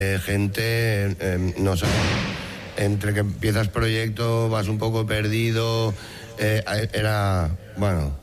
Gente, no sé, entre que empiezas proyecto, vas un poco perdido, era, bueno,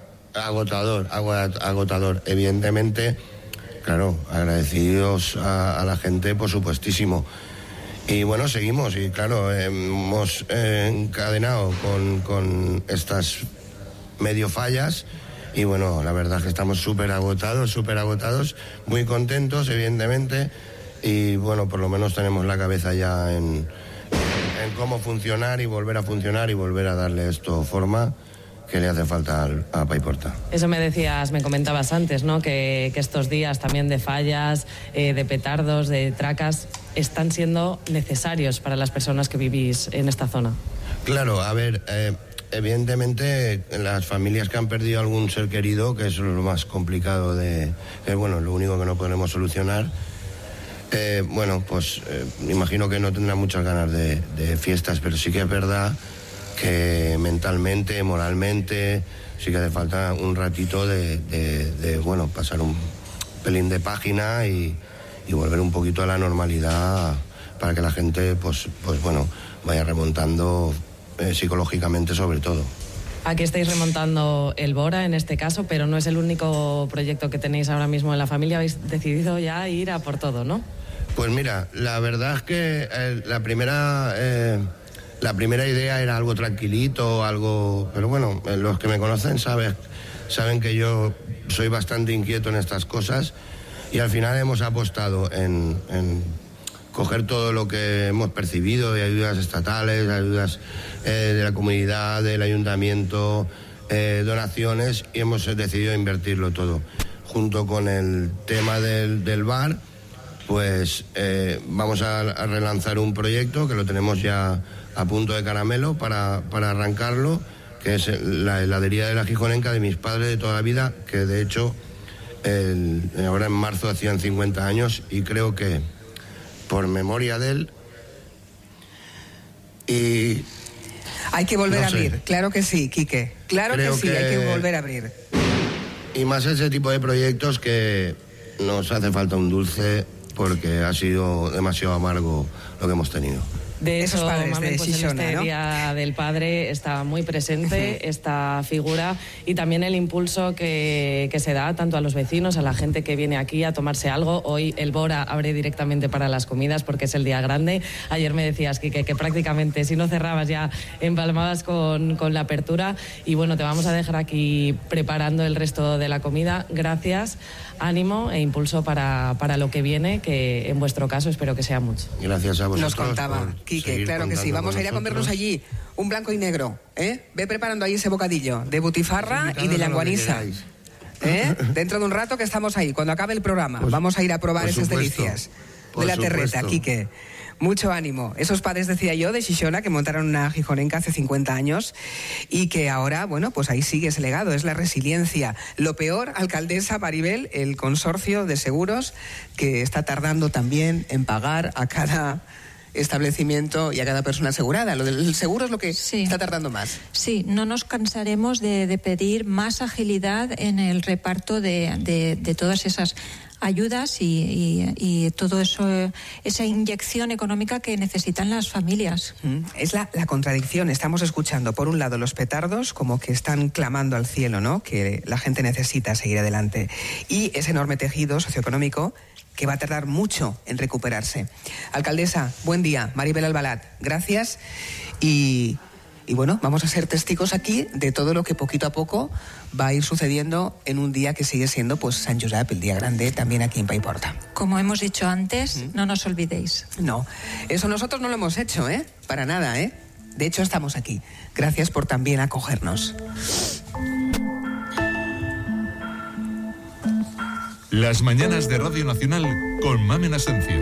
agotador. Evidentemente, claro, agradecidos a la gente, por supuestísimo. Y bueno, seguimos, y claro, hemos encadenado con estas medio fallas, y bueno, la verdad es que estamos súper agotados, muy contentos, evidentemente, y bueno, por lo menos tenemos la cabeza ya en cómo funcionar y volver a funcionar y volver a darle esto forma que le hace falta a Paiporta. Eso me comentabas antes, ¿no? Que estos días también de fallas, de petardos, de tracas, están siendo necesarios para las personas que vivís en esta zona. Claro, a ver, evidentemente las familias que han perdido algún ser querido, que es lo más complicado bueno, lo único que no podemos solucionar, bueno, pues imagino que no tendrán muchas ganas de fiestas, pero sí que es verdad que mentalmente, moralmente, sí que hace falta un ratito de bueno, pasar un pelín de página y volver un poquito a la normalidad para que la gente, pues bueno, vaya remontando psicológicamente sobre todo. Aquí estáis remontando el Bora en este caso, pero no es el único proyecto que tenéis ahora mismo en la familia. Habéis decidido ya ir a por todo, ¿no? Pues mira, la verdad es que la primera idea era algo tranquilito, algo... Pero bueno, los que me conocen saben que yo soy bastante inquieto en estas cosas, y al final hemos apostado en coger todo lo que hemos percibido de ayudas estatales, ayudas de la comunidad, del ayuntamiento, donaciones, y hemos decidido invertirlo todo. Junto con el tema del bar, pues vamos a relanzar un proyecto que lo tenemos ya a punto de caramelo para arrancarlo, que es la heladería de la Gijonenca de mis padres de toda la vida, que de hecho ahora en marzo hacían 50 años, y creo que por memoria de él, y hay que volver a abrir, claro que sí, Quique, claro que sí, hay que volver a abrir. Y más ese tipo de proyectos que nos hace falta un dulce, porque ha sido demasiado amargo lo que hemos tenido. De esos eso, padres Mamen, de pues Xixona, en este ¿no? Día del Padre está muy presente esta figura, y también el impulso que se da tanto a los vecinos, a la gente que viene aquí a tomarse algo. Hoy el Bora abre directamente para las comidas porque es el día grande. Ayer me decías, Quique, que prácticamente si no cerrabas ya empalmabas con la apertura, y bueno, te vamos a dejar aquí preparando el resto de la comida. Gracias, ánimo e impulso para lo que viene, que en vuestro caso espero que sea mucho. Gracias a vosotros. Nos contaba Quique, claro que sí. Vamos a ir a comernos allí un blanco y negro, ¿eh? Ve preparando ahí ese bocadillo de butifarra y de llanguanisa, dentro de un rato que estamos ahí, cuando acabe el programa, pues, vamos a ir a probar esas delicias de la terreta, Quique. Mucho ánimo. Esos padres, decía yo, de Xixona, que montaron una Gijonenca hace 50 años y que ahora, bueno, pues ahí sigue ese legado, es la resiliencia. Lo peor, alcaldesa Maribel, el consorcio de seguros, que está tardando también en pagar a cada establecimiento y a cada persona asegurada. Lo del seguro es lo que está tardando más. Sí, no nos cansaremos de pedir más agilidad en el reparto de todas esas ayudas y todo eso, esa inyección económica que necesitan las familias. Es la contradicción. Estamos escuchando, por un lado, los petardos como que están clamando al cielo, ¿no? Que la gente necesita seguir adelante. Y ese enorme tejido socioeconómico que va a tardar mucho en recuperarse. Alcaldesa, buen día. Maribel Albalat, gracias. Y bueno, vamos a ser testigos aquí de todo lo que poquito a poco va a ir sucediendo en un día que sigue siendo, pues, Sant Josep, el día grande, también aquí en Paiporta. Como hemos dicho antes, no nos olvidéis. No, eso nosotros no lo hemos hecho, para nada, De hecho, estamos aquí. Gracias por también acogernos. Las mañanas de Radio Nacional con Mamen Asencio.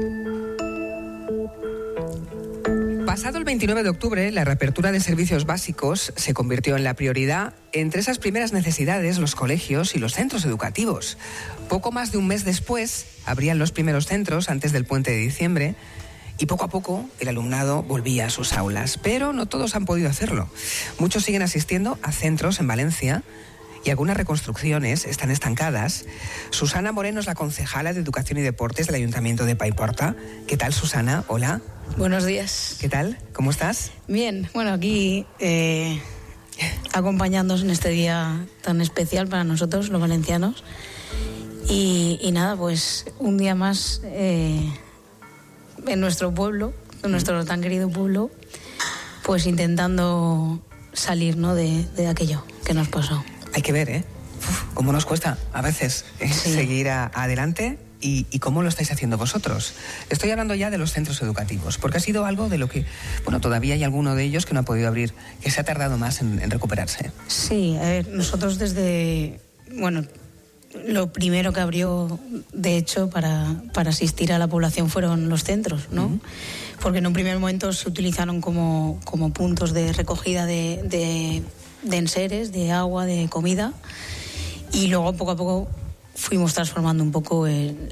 Pasado el 29 de octubre, la reapertura de servicios básicos se convirtió en la prioridad. Entre esas primeras necesidades, los colegios y los centros educativos. Poco más de un mes después, abrían los primeros centros antes del puente de diciembre, y poco a poco el alumnado volvía a sus aulas. Pero no todos han podido hacerlo. Muchos siguen asistiendo a centros en Valencia y algunas reconstrucciones están estancadas. Susana Moreno es la concejala de Educación y Deportes del Ayuntamiento de Paiporta. ¿Qué tal, Susana? Hola. Buenos días. ¿Qué tal? ¿Cómo estás? Bien, bueno, aquí acompañándonos en este día tan especial para nosotros, los valencianos. Y nada, pues un día más en nuestro pueblo, en nuestro tan querido pueblo, pues intentando salir, ¿no?, de aquello que nos pasó. Hay que ver, ¿eh? Cómo nos cuesta a veces seguir adelante y cómo lo estáis haciendo vosotros. Estoy hablando ya de los centros educativos, porque ha sido algo de lo que, bueno, todavía hay alguno de ellos que no ha podido abrir, que se ha tardado más en recuperarse. Sí, a ver, nosotros lo primero que abrió, de hecho, para asistir a la población fueron los centros, ¿no? Uh-huh. Porque en un primer momento se utilizaron como puntos de recogida de enseres, de agua, de comida, y luego poco a poco fuimos transformando un poco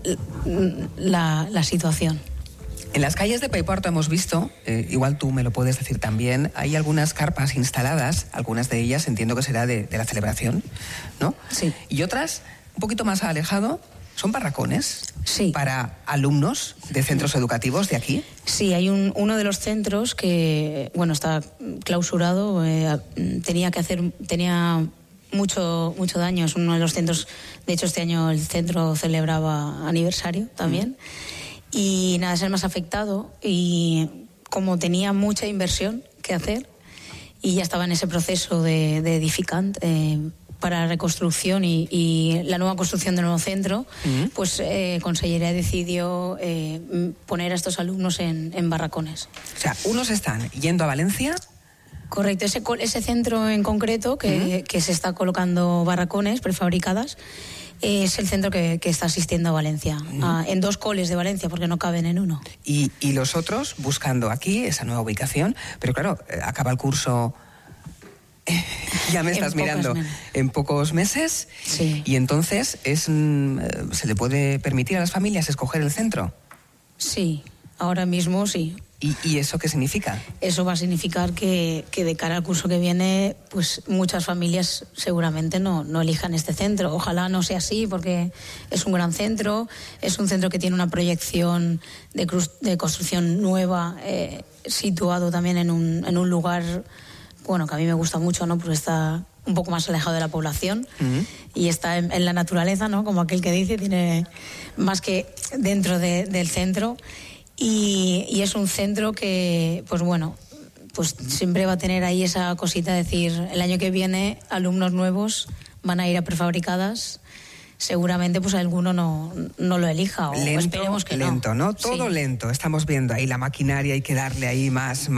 la situación. En las calles de Paiporta hemos visto, igual tú me lo puedes decir también, hay algunas carpas instaladas, algunas de ellas entiendo que será de la celebración, ¿no? Sí. Y otras, un poquito más alejado, son barracones. Sí. Para alumnos de centros educativos de aquí. Sí, hay uno de los centros que, bueno, está clausurado, tenía mucho daño. Es uno de los centros, de hecho este año el centro celebraba aniversario también. Y nada, es el más afectado, y como tenía mucha inversión que hacer y ya estaba en ese proceso de edificante para reconstrucción y la nueva construcción del nuevo centro, pues Consellería decidió poner a estos alumnos en barracones. O sea, unos están yendo a Valencia. Correcto, ese centro en concreto que se está colocando barracones prefabricadas es el centro que está asistiendo a Valencia, en 2 coles de Valencia, porque no caben en uno. Y los otros buscando aquí esa nueva ubicación, pero claro, acaba el curso, ya me estás mirando, en pocos meses, sí. Y entonces ¿se le puede permitir a las familias escoger el centro? Sí, ahora mismo sí. ¿Y eso qué significa? Eso va a significar que de cara al curso que viene, pues muchas familias seguramente no elijan este centro. Ojalá no sea así, porque es un gran centro, es un centro que tiene una proyección de construcción nueva, situado también en un lugar, bueno, que a mí me gusta mucho, ¿no?, porque está un poco más alejado de la población y está en la naturaleza, ¿no?, como aquel que dice, tiene más que dentro del centro. Y es un centro que, pues bueno, pues siempre va a tener ahí esa cosita de decir, el año que viene alumnos nuevos van a ir a prefabricadas, seguramente pues alguno no lo elija, o esperemos que lento, ¿no? Todo sí. Lento, estamos viendo ahí la maquinaria, hay que darle ahí más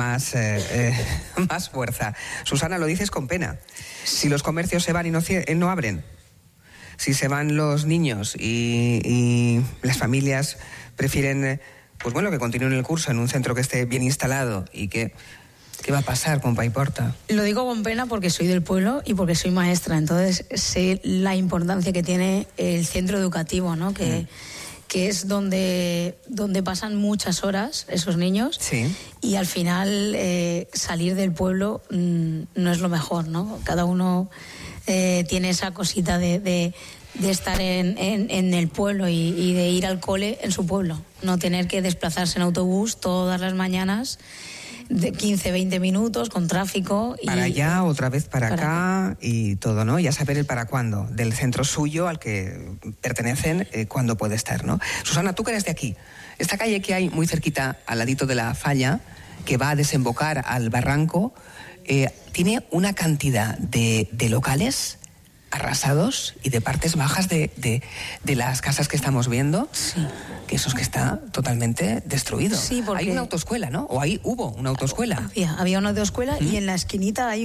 fuerza. Susana, lo dices con pena. Si los comercios se van y no abren, si se van los niños y las familias prefieren, pues bueno, que continúen el curso en un centro que esté bien instalado, y ¿qué va a pasar con Paiporta? Lo digo con pena porque soy del pueblo y porque soy maestra, entonces sé la importancia que tiene el centro educativo, ¿no? Que es donde pasan muchas horas esos niños, sí. Y al final salir del pueblo no es lo mejor, ¿no? Cada uno tiene esa cosita de estar en el pueblo y de ir al cole en su pueblo, no tener que desplazarse en autobús todas las mañanas de 15-20 minutos con tráfico. Para allá, otra vez para acá y todo, ¿no? Ya saber el para cuándo del centro suyo al que pertenecen, cuándo puede estar, ¿no? Susana, tú que eres de aquí, esta calle que hay muy cerquita, al ladito de la falla, que va a desembocar al barranco, tiene una cantidad de locales arrasados y de partes bajas de las casas que estamos viendo, sí. Que eso es que está totalmente destruido. Sí, porque hay una autoescuela, ¿no? O ahí hubo una autoescuela. Había una autoescuela y en la esquinita hay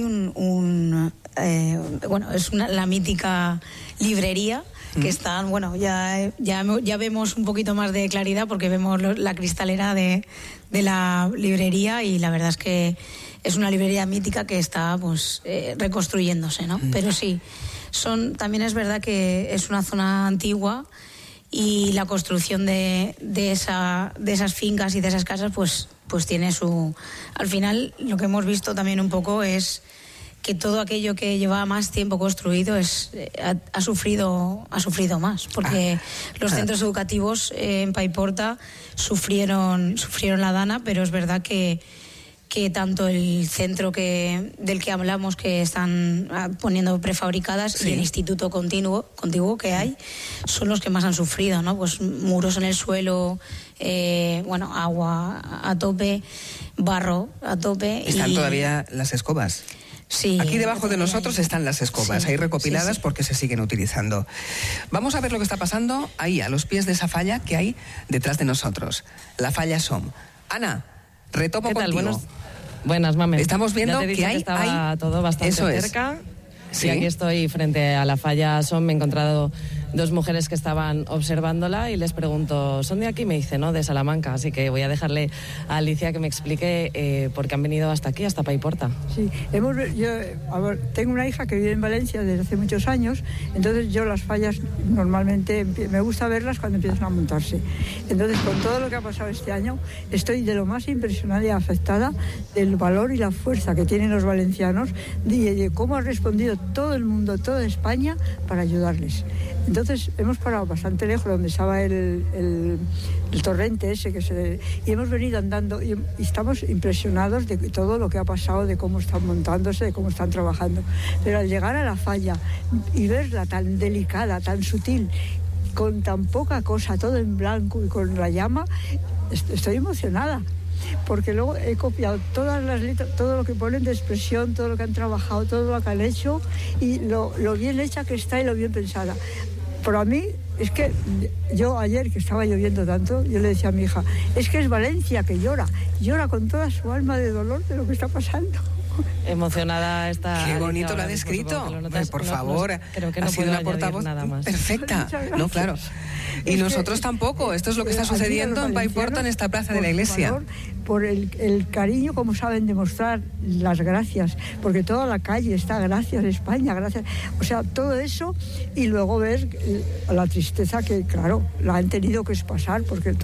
es la mítica librería que está, bueno, ya vemos un poquito más de claridad porque vemos la cristalera de la librería, y la verdad es que es una librería mítica que está pues reconstruyéndose, ¿no? Pero sí, también es verdad que es una zona antigua, y la construcción de esas fincas y de esas casas pues tiene su... Al final lo que hemos visto también un poco es que todo aquello que llevaba más tiempo construido ha sufrido más, porque los centros educativos en Paiporta sufrieron la dana, pero es verdad que tanto el centro del que hablamos, que están poniendo prefabricadas, y el instituto contiguo que hay, son los que más han sufrido, ¿no? Pues muros en el suelo, agua a tope, barro a tope. Están todavía las escobas. Sí, aquí debajo de nosotros están las escobas, ahí recopiladas porque se siguen utilizando. Vamos a ver lo que está pasando ahí, a los pies de esa falla que hay detrás de nosotros. La falla SOM. Ana, retomo contigo. Buenas, Mamen. Estamos viendo que estaba todo bastante cerca. Sí. Y aquí estoy frente a la falla SOM. Me he encontrado dos mujeres que estaban observándola y les pregunto, ¿son de aquí? Me dice, no, de Salamanca. Así que voy a dejarle a Alicia que me explique por qué han venido hasta aquí, hasta Paiporta. Sí, tengo una hija que vive en Valencia desde hace muchos años, entonces yo las fallas normalmente me gusta verlas cuando empiezan a montarse. Entonces, con todo lo que ha pasado este año, estoy de lo más impresionada y afectada del valor y la fuerza que tienen los valencianos y de cómo ha respondido todo el mundo, toda España, para ayudarles. Entonces hemos parado bastante lejos donde estaba el torrente ese y hemos venido andando y estamos impresionados de todo lo que ha pasado, de cómo están montándose, de cómo están trabajando. Pero al llegar a la falla y verla tan delicada, tan sutil, con tan poca cosa, todo en blanco y con la llama, estoy emocionada. Porque luego he copiado todas las letras, todo lo que ponen de expresión, todo lo que han trabajado, todo lo que han hecho y lo bien hecha que está y lo bien pensada. Pero a mí, es que yo ayer, que estaba lloviendo tanto, yo le decía a mi hija, es que es Valencia que llora con toda su alma de dolor de lo que está pasando. Emocionada está. Qué bonito lo ha descrito. Por favor, creo que no ha sido una portavoz nada más. Perfecta. No, claro. Y nosotros tampoco. Esto es lo que está sucediendo en Paiporta, en esta plaza de la iglesia. Por el cariño, como saben demostrar, las gracias, porque toda la calle está gracias España, gracias, o sea, todo eso, y luego ver la tristeza que, claro, la han tenido que pasar,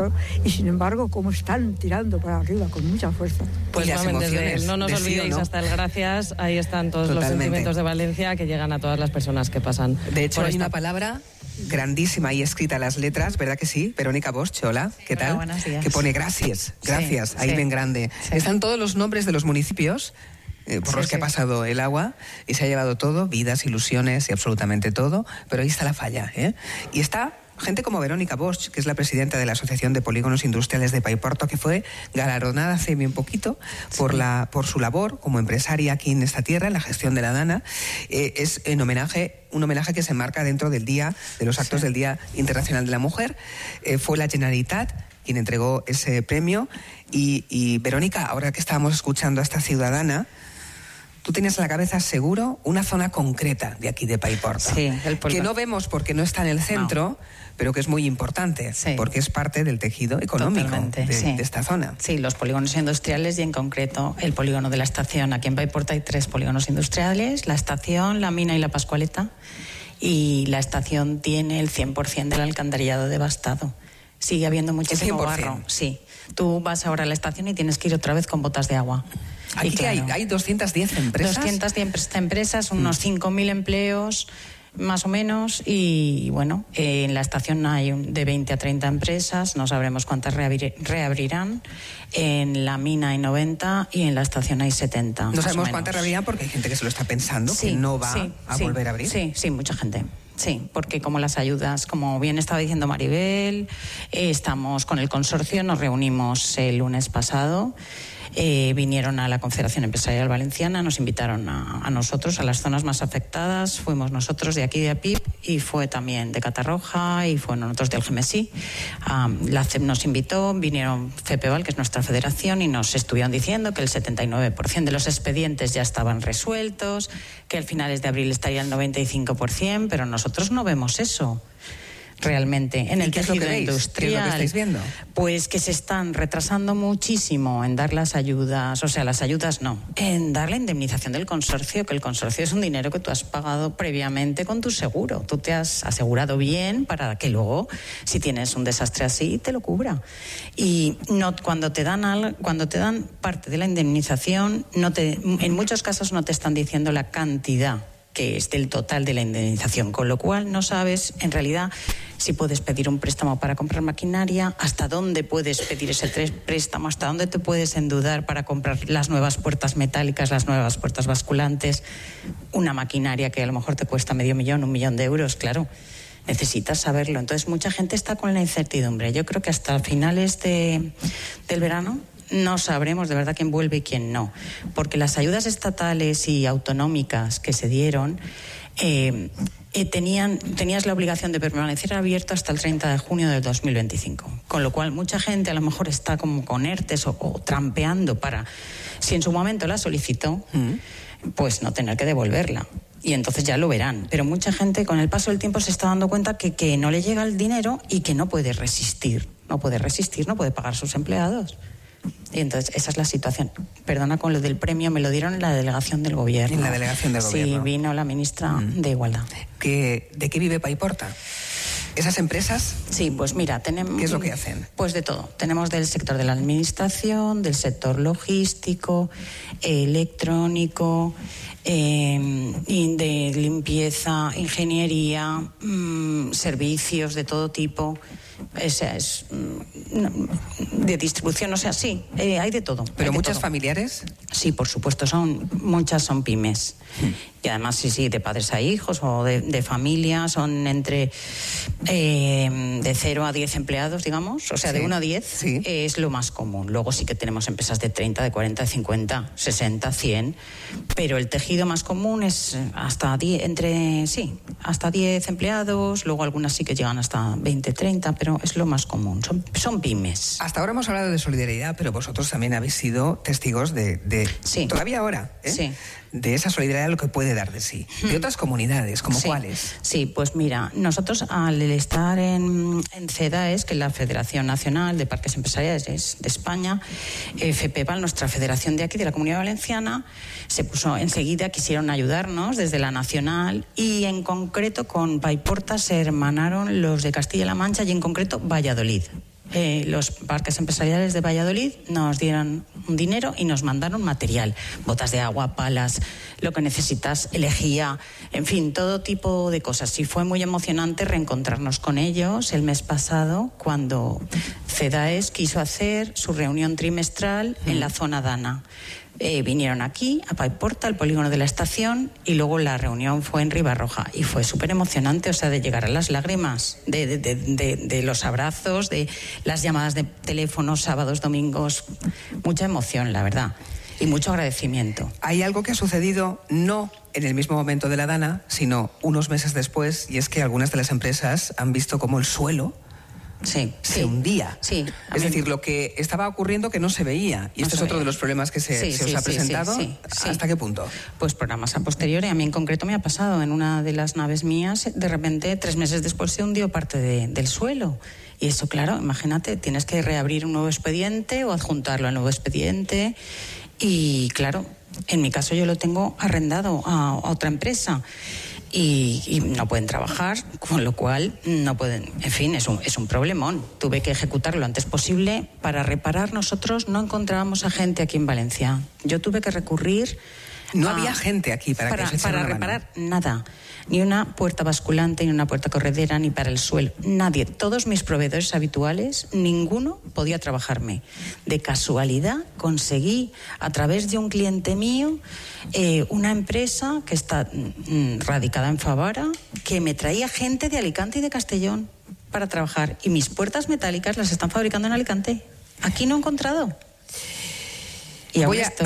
y sin embargo, cómo están tirando para arriba con mucha fuerza. Pues no nos olvidéis, hasta el gracias, ahí están todos los sentimientos de Valencia que llegan a todas las personas que pasan. De hecho, hay una palabra grandísima ahí escrita, las letras, ¿verdad que sí? Verónica Bosch, hola, ¿qué tal? Hola, buenos días. Que pone gracias, ahí bien grande. Sí. Están todos los nombres de los municipios por los que ha pasado el agua y se ha llevado todo, vidas, ilusiones y absolutamente todo, pero ahí está la falla, ¿eh? Y está gente como Verónica Bosch, que es la presidenta de la Asociación de Polígonos Industriales de Paiporta, que fue galardonada hace bien poquito por su labor como empresaria aquí en esta tierra, en la gestión de la dana. Es un homenaje que se marca dentro del día, de los actos del Día Internacional de la Mujer. Fue la Generalitat quien entregó ese premio. Y Verónica, ahora que estábamos escuchando a esta ciudadana, tú tienes en la cabeza seguro una zona concreta de aquí de Paiporta, sí, que no vemos porque no está en el centro, pero que es muy importante, porque es parte del tejido económico de esta zona. Sí, los polígonos industriales y en concreto el polígono de la estación. Aquí en Paiporta hay 3 polígonos industriales, la estación, la mina y la Pascualeta, y la estación tiene el 100% del alcantarillado devastado. Sigue habiendo muchísimo barro. Sí, tú vas ahora a la estación y tienes que ir otra vez con botas de agua. Aquí claro, hay 210 empresas. 210 empresas, unos 5.000 empleos más o menos, y bueno, en la estación hay de 20 a 30 empresas, no sabremos cuántas reabrirán. En la mina hay 90 y en la estación hay 70. No sabemos cuántas reabrirán porque hay gente que se lo está pensando, que no va a volver a abrir. Sí, mucha gente. Sí, porque como las ayudas, como bien estaba diciendo Maribel, estamos con el consorcio, nos reunimos el lunes pasado. Vinieron a la Confederación Empresarial Valenciana, nos invitaron a nosotros, a las zonas más afectadas. Fuimos nosotros de aquí de APIP y fue también de Catarroja y fueron otros del GMSI. La CEP nos invitó, vinieron FEPEVAL, que es nuestra federación, y nos estuvieron diciendo que el 79% de los expedientes ya estaban resueltos, que al finales de abril estaría el 95%, pero nosotros no vemos eso. realmente en el tejido industrial. ¿Qué es lo que estáis viendo? Pues que se están retrasando muchísimo en dar las ayudas, o sea, las ayudas no, en dar la indemnización del consorcio, que el consorcio es un dinero que tú has pagado previamente con tu seguro. Tú te has asegurado bien para que luego, si tienes un desastre así, te lo cubra. Y no, cuando te dan parte de la indemnización, en muchos casos no te están diciendo la cantidad que es del total de la indemnización, con lo cual no sabes en realidad si puedes pedir un préstamo para comprar maquinaria, hasta dónde puedes pedir ese préstamo, hasta dónde te puedes endeudar para comprar las nuevas puertas metálicas, las nuevas puertas basculantes, una maquinaria que a lo mejor te cuesta 500.000, 1 millón de euros, claro. Necesitas saberlo. Entonces mucha gente está con la incertidumbre. Yo creo que hasta finales del verano no sabremos de verdad quién vuelve y quién no, porque las ayudas estatales y autonómicas que se dieron tenías la obligación de permanecer abierto hasta el 30 de junio del 2025, con lo cual mucha gente a lo mejor está como con ERTES o trampeando para, si en su momento la solicitó, pues no tener que devolverla. Y entonces ya lo verán. Pero mucha gente con el paso del tiempo se está dando cuenta que no le llega el dinero y que no puede resistir, no puede pagar a sus empleados. Y entonces esa es la situación. Perdona, con lo del premio me lo dieron en la delegación del gobierno. En la delegación del gobierno. Sí, vino la ministra de Igualdad. ¿De qué vive Paiporta? ¿Esas empresas? Sí, pues mira, tenemos... ¿Qué es lo que hacen? Pues de todo. Tenemos del sector de la administración, del sector logístico, electrónico, de limpieza, ingeniería, servicios de todo tipo. De distribución, o sea, sí, hay de todo. ¿Pero muchas familiares? Sí, por supuesto, muchas son pymes. Y además, sí, de padres a hijos o de familias, son entre de 0 a 10 empleados, digamos, o sea, de 1 a 10 es lo más común. Luego sí que tenemos empresas de 30, de 40, de 50, 60, 100, pero el tejido más común es hasta 10 empleados, luego algunas sí que llegan hasta 20, 30, pero es lo más común, son pymes. Hasta ahora hemos hablado de solidaridad, pero vosotros también habéis sido testigos de sí. Todavía ahora, sí, de esa solidaridad, lo que puede dar de sí. De otras comunidades, ¿como cuáles? Sí, pues mira, nosotros al estar en CEDAES, que es la Federación Nacional de Parques Empresariales de España, FEPEVAL, nuestra federación de aquí, de la Comunidad Valenciana, se puso enseguida, quisieron ayudarnos desde la nacional, y en concreto con Paiporta se hermanaron los de Castilla-La Mancha y en concreto Valladolid. Los parques empresariales de Valladolid nos dieron un dinero y nos mandaron material, botas de agua, palas, lo que necesitas, lejía, en fin, todo tipo de cosas. Y fue muy emocionante reencontrarnos con ellos el mes pasado, cuando CEDAES quiso hacer su reunión trimestral en la zona Dana. Vinieron aquí, a Paiporta, al polígono de la estación, y luego la reunión fue en Ribarroja. Y fue súper emocionante, o sea, de llegar a las lágrimas, de los abrazos, de las llamadas de teléfono, sábados, domingos. Mucha emoción, la verdad, y mucho agradecimiento. Hay algo que ha sucedido no en el mismo momento de la Dana, sino unos meses después, y es que algunas de las empresas han visto cómo el suelo se hundía. Sí, es decir, lo que estaba ocurriendo que no se veía. Y este es otro de los problemas que se os ha presentado. ¿Hasta qué punto? Pues programas a posteriori. A mí en concreto me ha pasado en una de las naves mías, de repente 3 meses después se hundió parte del suelo. Y eso, claro, imagínate, tienes que reabrir un nuevo expediente o adjuntarlo al nuevo expediente. Y claro, en mi caso yo lo tengo arrendado a otra empresa. Y no pueden trabajar, con lo cual no pueden, en fin, es un problemón. Tuve que ejecutarlo lo antes posible. Para reparar, nosotros no encontrábamos a gente aquí en Valencia. Yo tuve que recurrir. No había gente aquí para reparar nada. Ni una puerta basculante, ni una puerta corredera, ni para el suelo. Nadie. Todos mis proveedores habituales, ninguno podía trabajarme. De casualidad conseguí, a través de un cliente mío, una empresa que está radicada en Favara, que me traía gente de Alicante y de Castellón para trabajar. Y mis puertas metálicas las están fabricando en Alicante. Aquí no he encontrado. Y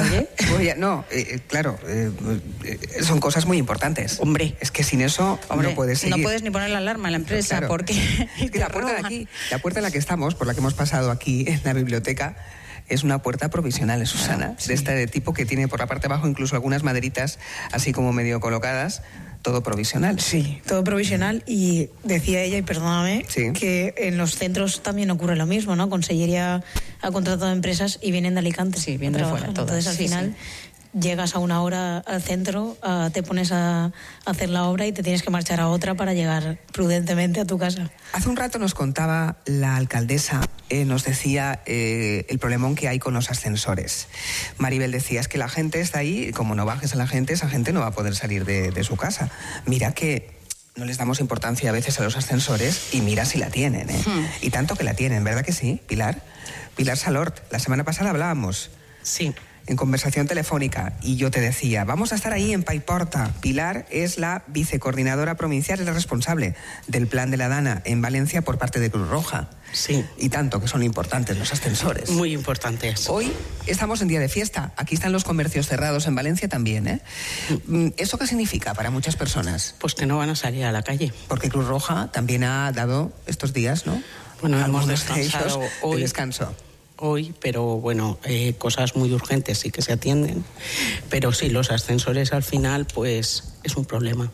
son cosas muy importantes. Hombre. Es que sin eso no puedes seguir. No puedes ni poner la alarma en la empresa, claro. Porque es que la puerta de aquí, la puerta en la que estamos, por la que hemos pasado aquí en la biblioteca, es una puerta provisional, Susana, de este tipo que tiene por la parte de abajo incluso algunas maderitas así como medio colocadas. todo provisional. Sí, todo provisional, y decía ella, y perdóname, que en los centros también ocurre lo mismo, ¿no? Consellería ha contratado empresas y vienen de Alicante. Sí, vienen de fuera todas. Entonces al final llegas a una hora al centro, te pones a hacer la obra y te tienes que marchar a otra para llegar prudentemente a tu casa. Hace un rato nos contaba la alcaldesa, nos decía el problemón que hay con los ascensores. Maribel decía, es que la gente está ahí, como no bajes a la gente, esa gente no va a poder salir de su casa. Mira que no les damos importancia a veces a los ascensores y mira si la tienen, ¿eh? Y tanto que la tienen, ¿verdad que sí, Pilar? Pilar Salort, la semana pasada hablábamos. Sí. En conversación telefónica, y yo te decía, vamos a estar ahí en Paiporta. Pilar es la vicecoordinadora provincial, es la responsable del plan de la Dana en Valencia por parte de Cruz Roja. Sí. Y tanto que son importantes los ascensores. Muy importantes. Hoy estamos en día de fiesta. Aquí están los comercios cerrados, en Valencia también, ¿eh? ¿Eso qué significa para muchas personas? Pues que no van a salir a la calle. Porque Cruz Roja también ha dado estos días, ¿no? Bueno, hemos algunos descansado hoy. De descanso. Hoy, pero bueno, cosas muy urgentes sí que se atienden, pero sí, los ascensores al final pues es un problema.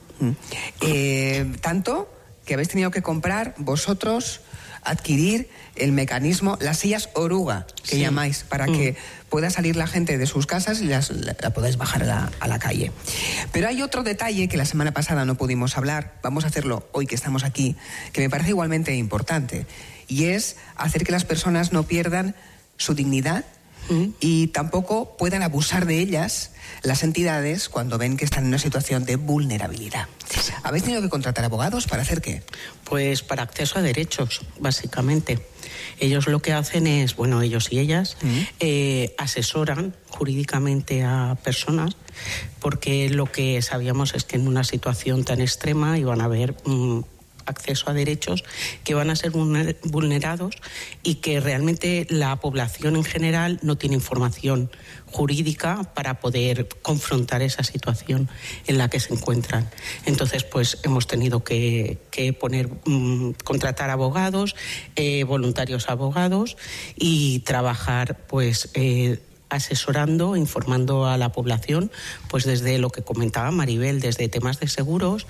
Tanto que habéis tenido que comprar vosotros, adquirir el mecanismo, las sillas oruga que llamáis, para que pueda salir la gente de sus casas y la podáis bajar a la calle. Pero hay otro detalle que la semana pasada no pudimos hablar, vamos a hacerlo hoy que estamos aquí, que me parece igualmente importante, y es hacer que las personas no pierdan su dignidad y tampoco puedan abusar de ellas las entidades cuando ven que están en una situación de vulnerabilidad. ¿Habéis tenido que contratar abogados para hacer qué? Pues para acceso a derechos, básicamente. Ellos lo que hacen es, bueno, ellos y ellas, asesoran jurídicamente a personas, porque lo que sabíamos es que en una situación tan extrema iban a haber acceso a derechos que van a ser vulnerados y que realmente la población en general no tiene información jurídica para poder confrontar esa situación en la que se encuentran. Entonces, pues hemos tenido que contratar abogados, voluntarios abogados, y trabajar pues asesorando, informando a la población, pues desde lo que comentaba Maribel, desde temas de seguros,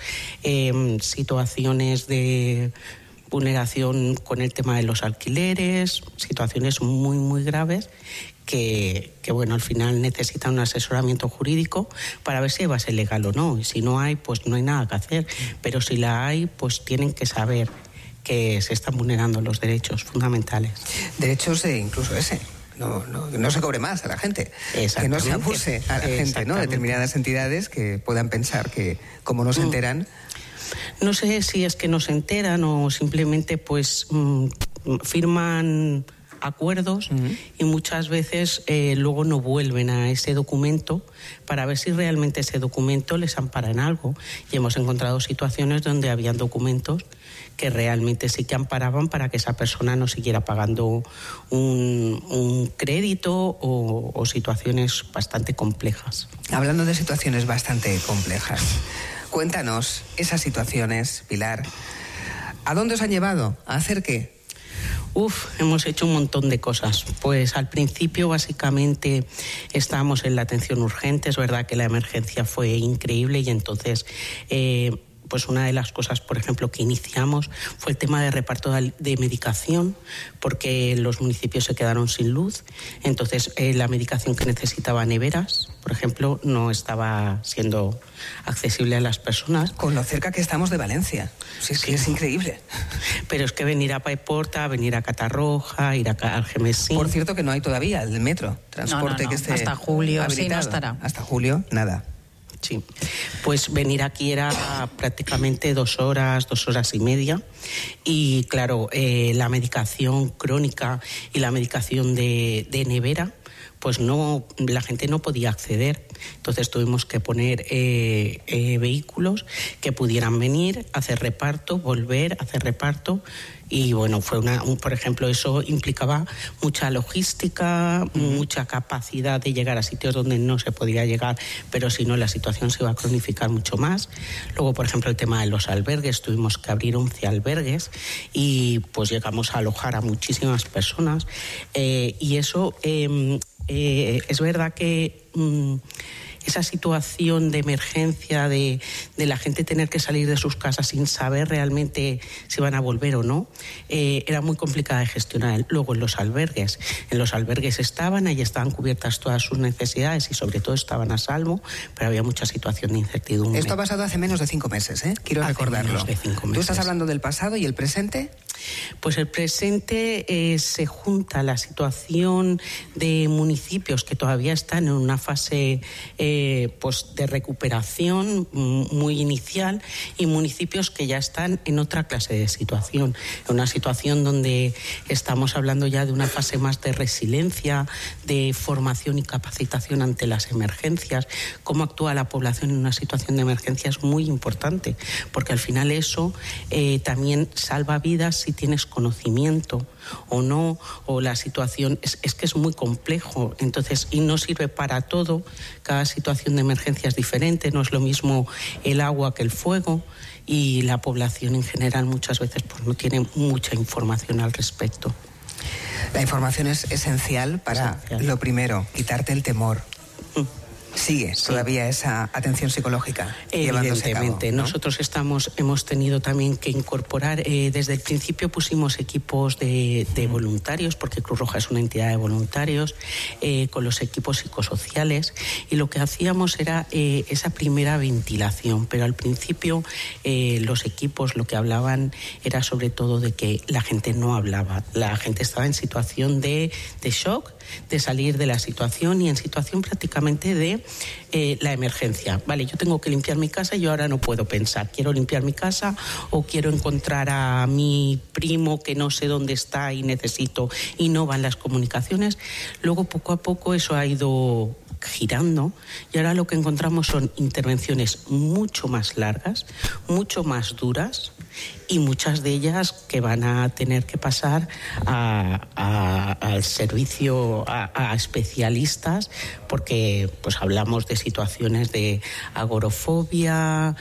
situaciones de vulneración con el tema de los alquileres, situaciones muy, muy graves que bueno, al final necesitan un asesoramiento jurídico para ver si va a ser legal o no. Y si no hay, pues no hay nada que hacer. Pero si la hay, pues tienen que saber que se están vulnerando los derechos fundamentales. Derechos de incluso ese. No se cobre más a la gente, que no se abuse a la gente, ¿no? Determinadas entidades que puedan pensar que como no se enteran. No sé si es que no se enteran o simplemente pues firman acuerdos y muchas veces luego no vuelven a ese documento para ver si realmente ese documento les ampara en algo. Y hemos encontrado situaciones donde habían documentos que realmente sí que amparaban para que esa persona no siguiera pagando un crédito o situaciones bastante complejas. Hablando de situaciones bastante complejas, cuéntanos esas situaciones, Pilar. ¿A dónde os han llevado? ¿A hacer qué? Hemos hecho un montón de cosas. Pues al principio básicamente estábamos en la atención urgente. Es verdad que la emergencia fue increíble y entonces pues una de las cosas, por ejemplo, que iniciamos fue el tema de reparto de medicación, porque los municipios se quedaron sin luz. Entonces la medicación que necesitaba neveras, por ejemplo, no estaba siendo accesible a las personas. Con lo cerca que estamos de Valencia. Sí, es que es increíble. Pero es que venir a Paiporta, venir a Catarroja, ir a Algemesí. Por cierto que no hay todavía el metro, transporte que esté hasta julio, habilitado. Sí, no estará. Hasta julio, nada. Sí, pues venir aquí era prácticamente 2 horas, 2 horas y media. Y claro, la medicación crónica y la medicación de nevera, pues no, la gente no podía acceder. Entonces tuvimos que poner vehículos que pudieran venir, hacer reparto, volver, hacer reparto. Y bueno, fue por ejemplo, eso implicaba mucha logística, mucha capacidad de llegar a sitios donde no se podía llegar, pero si no la situación se iba a cronificar mucho más. Luego, por ejemplo, el tema de los albergues, tuvimos que abrir 11 albergues y pues llegamos a alojar a muchísimas personas. Y eso es verdad que esa situación de emergencia, de la gente tener que salir de sus casas sin saber realmente si van a volver o no, era muy complicada de gestionar. Luego en los albergues ahí estaban cubiertas todas sus necesidades y sobre todo estaban a salvo, pero había mucha situación de incertidumbre. Esto ha pasado hace menos de 5 meses, ¿eh? Quiero recordarlo. Menos de 5 meses. ¿Tú estás hablando del pasado y el presente? Pues el presente se junta la situación de municipios que todavía están en una fase pues de recuperación muy inicial y municipios que ya están en otra clase de situación, en una situación donde estamos hablando ya de una fase más de resiliencia, de formación y capacitación ante las emergencias. Cómo actúa la población en una situación de emergencia es muy importante, porque al final eso también salva vidas si tienes conocimiento o no, o la situación es que es muy complejo, entonces, y no sirve para todo. Cada situación de emergencia es diferente, no es lo mismo el agua que el fuego, y la población en general muchas veces pues no tiene mucha información al respecto. La información es esencial para, lo primero, quitarte el temor. Sigue todavía esa atención psicológica llevándose a cabo, ¿no? Nosotros hemos tenido también que incorporar, desde el principio pusimos equipos de voluntarios, porque Cruz Roja es una entidad de voluntarios, con los equipos psicosociales, y lo que hacíamos era esa primera ventilación, pero al principio los equipos lo que hablaban era sobre todo de que la gente no hablaba, la gente estaba en situación de shock, de salir de la situación y en situación prácticamente de la emergencia. Vale, yo tengo que limpiar mi casa y yo ahora no puedo pensar. Quiero limpiar mi casa o quiero encontrar a mi primo que no sé dónde está y necesito, y no van las comunicaciones. Luego, poco a poco, eso ha ido girando y ahora lo que encontramos son intervenciones mucho más largas, mucho más duras, y muchas de ellas que van a tener que pasar al servicio, a especialistas, porque pues hablamos de situaciones de agorafobia,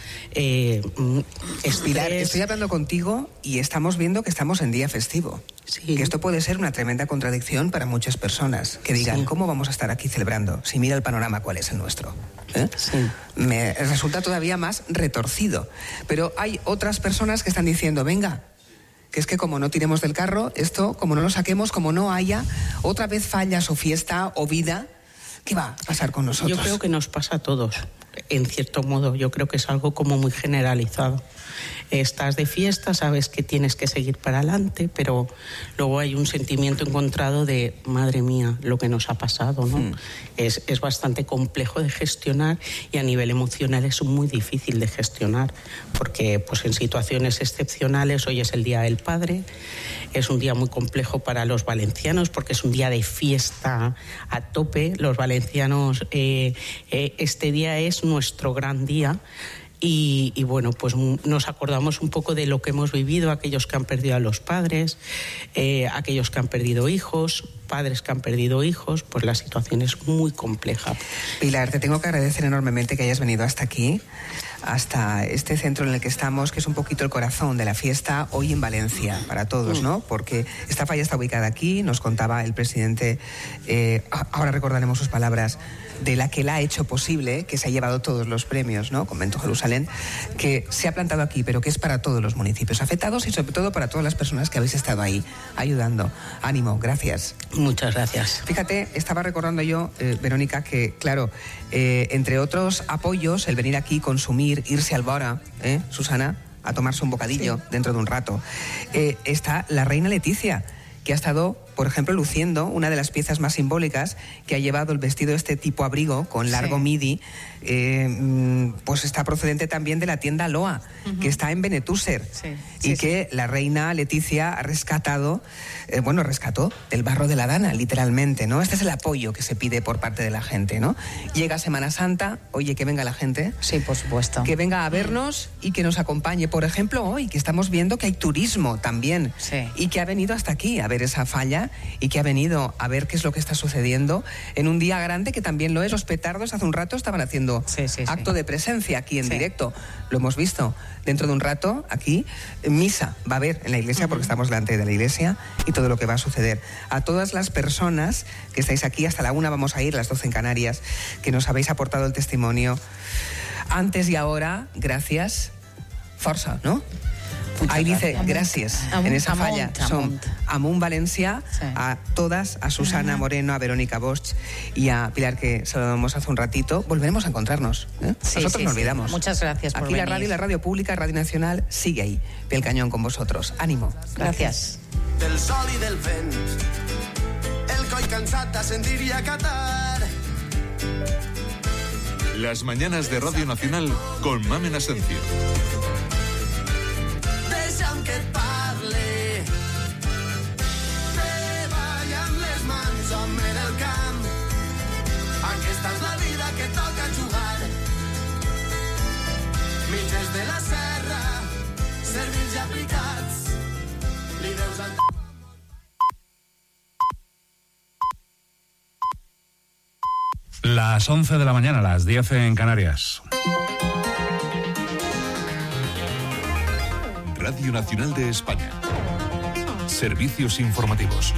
Pilar, estoy hablando contigo y estamos viendo que estamos en día festivo. Sí. Que esto puede ser una tremenda contradicción para muchas personas, que digan, ¿cómo vamos a estar aquí celebrando si mira el panorama cuál es el nuestro? Sí. Me resulta todavía más retorcido. Pero hay otras personas que están diciendo, venga, que es que como no tiremos del carro, esto, como no lo saquemos, como no haya otra vez fallas o fiesta o vida, ¿qué va a pasar con nosotros? Yo creo que nos pasa a todos, en cierto modo. Yo creo que es algo como muy generalizado. Estás de fiesta, sabes que tienes que seguir para adelante, pero luego hay un sentimiento encontrado de, madre mía, lo que nos ha pasado, ¿no? Es bastante complejo de gestionar y a nivel emocional es muy difícil de gestionar, porque pues en situaciones excepcionales, hoy es el Día del Padre, es un día muy complejo para los valencianos porque es un día de fiesta a tope. Los valencianos, este día es nuestro gran día. Y bueno, pues nos acordamos un poco de lo que hemos vivido, aquellos que han perdido a los padres, aquellos que han perdido hijos, padres que han perdido hijos, pues la situación es muy compleja. Pilar, te tengo que agradecer enormemente que hayas venido hasta aquí, hasta este centro en el que estamos, que es un poquito el corazón de la fiesta hoy en Valencia, para todos, ¿no? Porque esta falla está ubicada aquí, nos contaba el presidente, ahora recordaremos sus palabras, de la que la ha hecho posible, que se ha llevado todos los premios, ¿no? Convento Jerusalén, que se ha plantado aquí, pero que es para todos los municipios afectados y sobre todo para todas las personas que habéis estado ahí ayudando. Ánimo, gracias. Muchas gracias. Fíjate, estaba recordando yo, Verónica, que claro, entre otros apoyos, el venir aquí, consumir, irse al Bora, Susana, a tomarse un bocadillo dentro de un rato, está la reina Leticia, que ha estado, por ejemplo, luciendo una de las piezas más simbólicas, que ha llevado el vestido este tipo abrigo con largo midi, pues está procedente también de la tienda Loa, que está en Benetúser, que la reina Leticia ha rescatado, rescató del barro de la Dana, literalmente, ¿no? Este es el apoyo que se pide por parte de la gente, ¿no? Llega Semana Santa, oye, que venga la gente. Sí, por supuesto. Que venga a vernos y que nos acompañe. Por ejemplo, hoy, que estamos viendo que hay turismo también, y que ha venido hasta aquí a ver esa falla iglesia y que ha venido a ver qué es lo que está sucediendo en un día grande que también lo es. Los petardos hace un rato estaban haciendo acto de presencia aquí en directo. Lo hemos visto. Dentro de un rato, aquí, misa va a haber en la iglesia, porque estamos delante de la iglesia, y todo lo que va a suceder. A todas las personas que estáis aquí, hasta la 1 vamos a ir, las 12 en Canarias, que nos habéis aportado el testimonio antes y ahora, gracias. Força, ¿no? Ahí dice gracias en esa falla. Son Amunt Valencia, a todas, a Susana Moreno, a Verónica Bosch y a Pilar, que saludamos hace un ratito. Volveremos a encontrarnos. Nosotros no olvidamos. Muchas gracias por venir. Aquí la radio pública, Radio Nacional, sigue ahí, pie al cañón con vosotros. Ánimo. Gracias. Del sol i del vent, el coll cansat de sentir i acatar. Las mañanas de Radio Nacional con Mamen Asencio. Deixa'm que et parli, treballa amb les mans, home del camp. Aquesta és la vida que toca jugar. Mitges de la serra, servits i aplicats, li deus al... Las 11 de la mañana, las 10 en Canarias. Radio Nacional de España. Servicios informativos.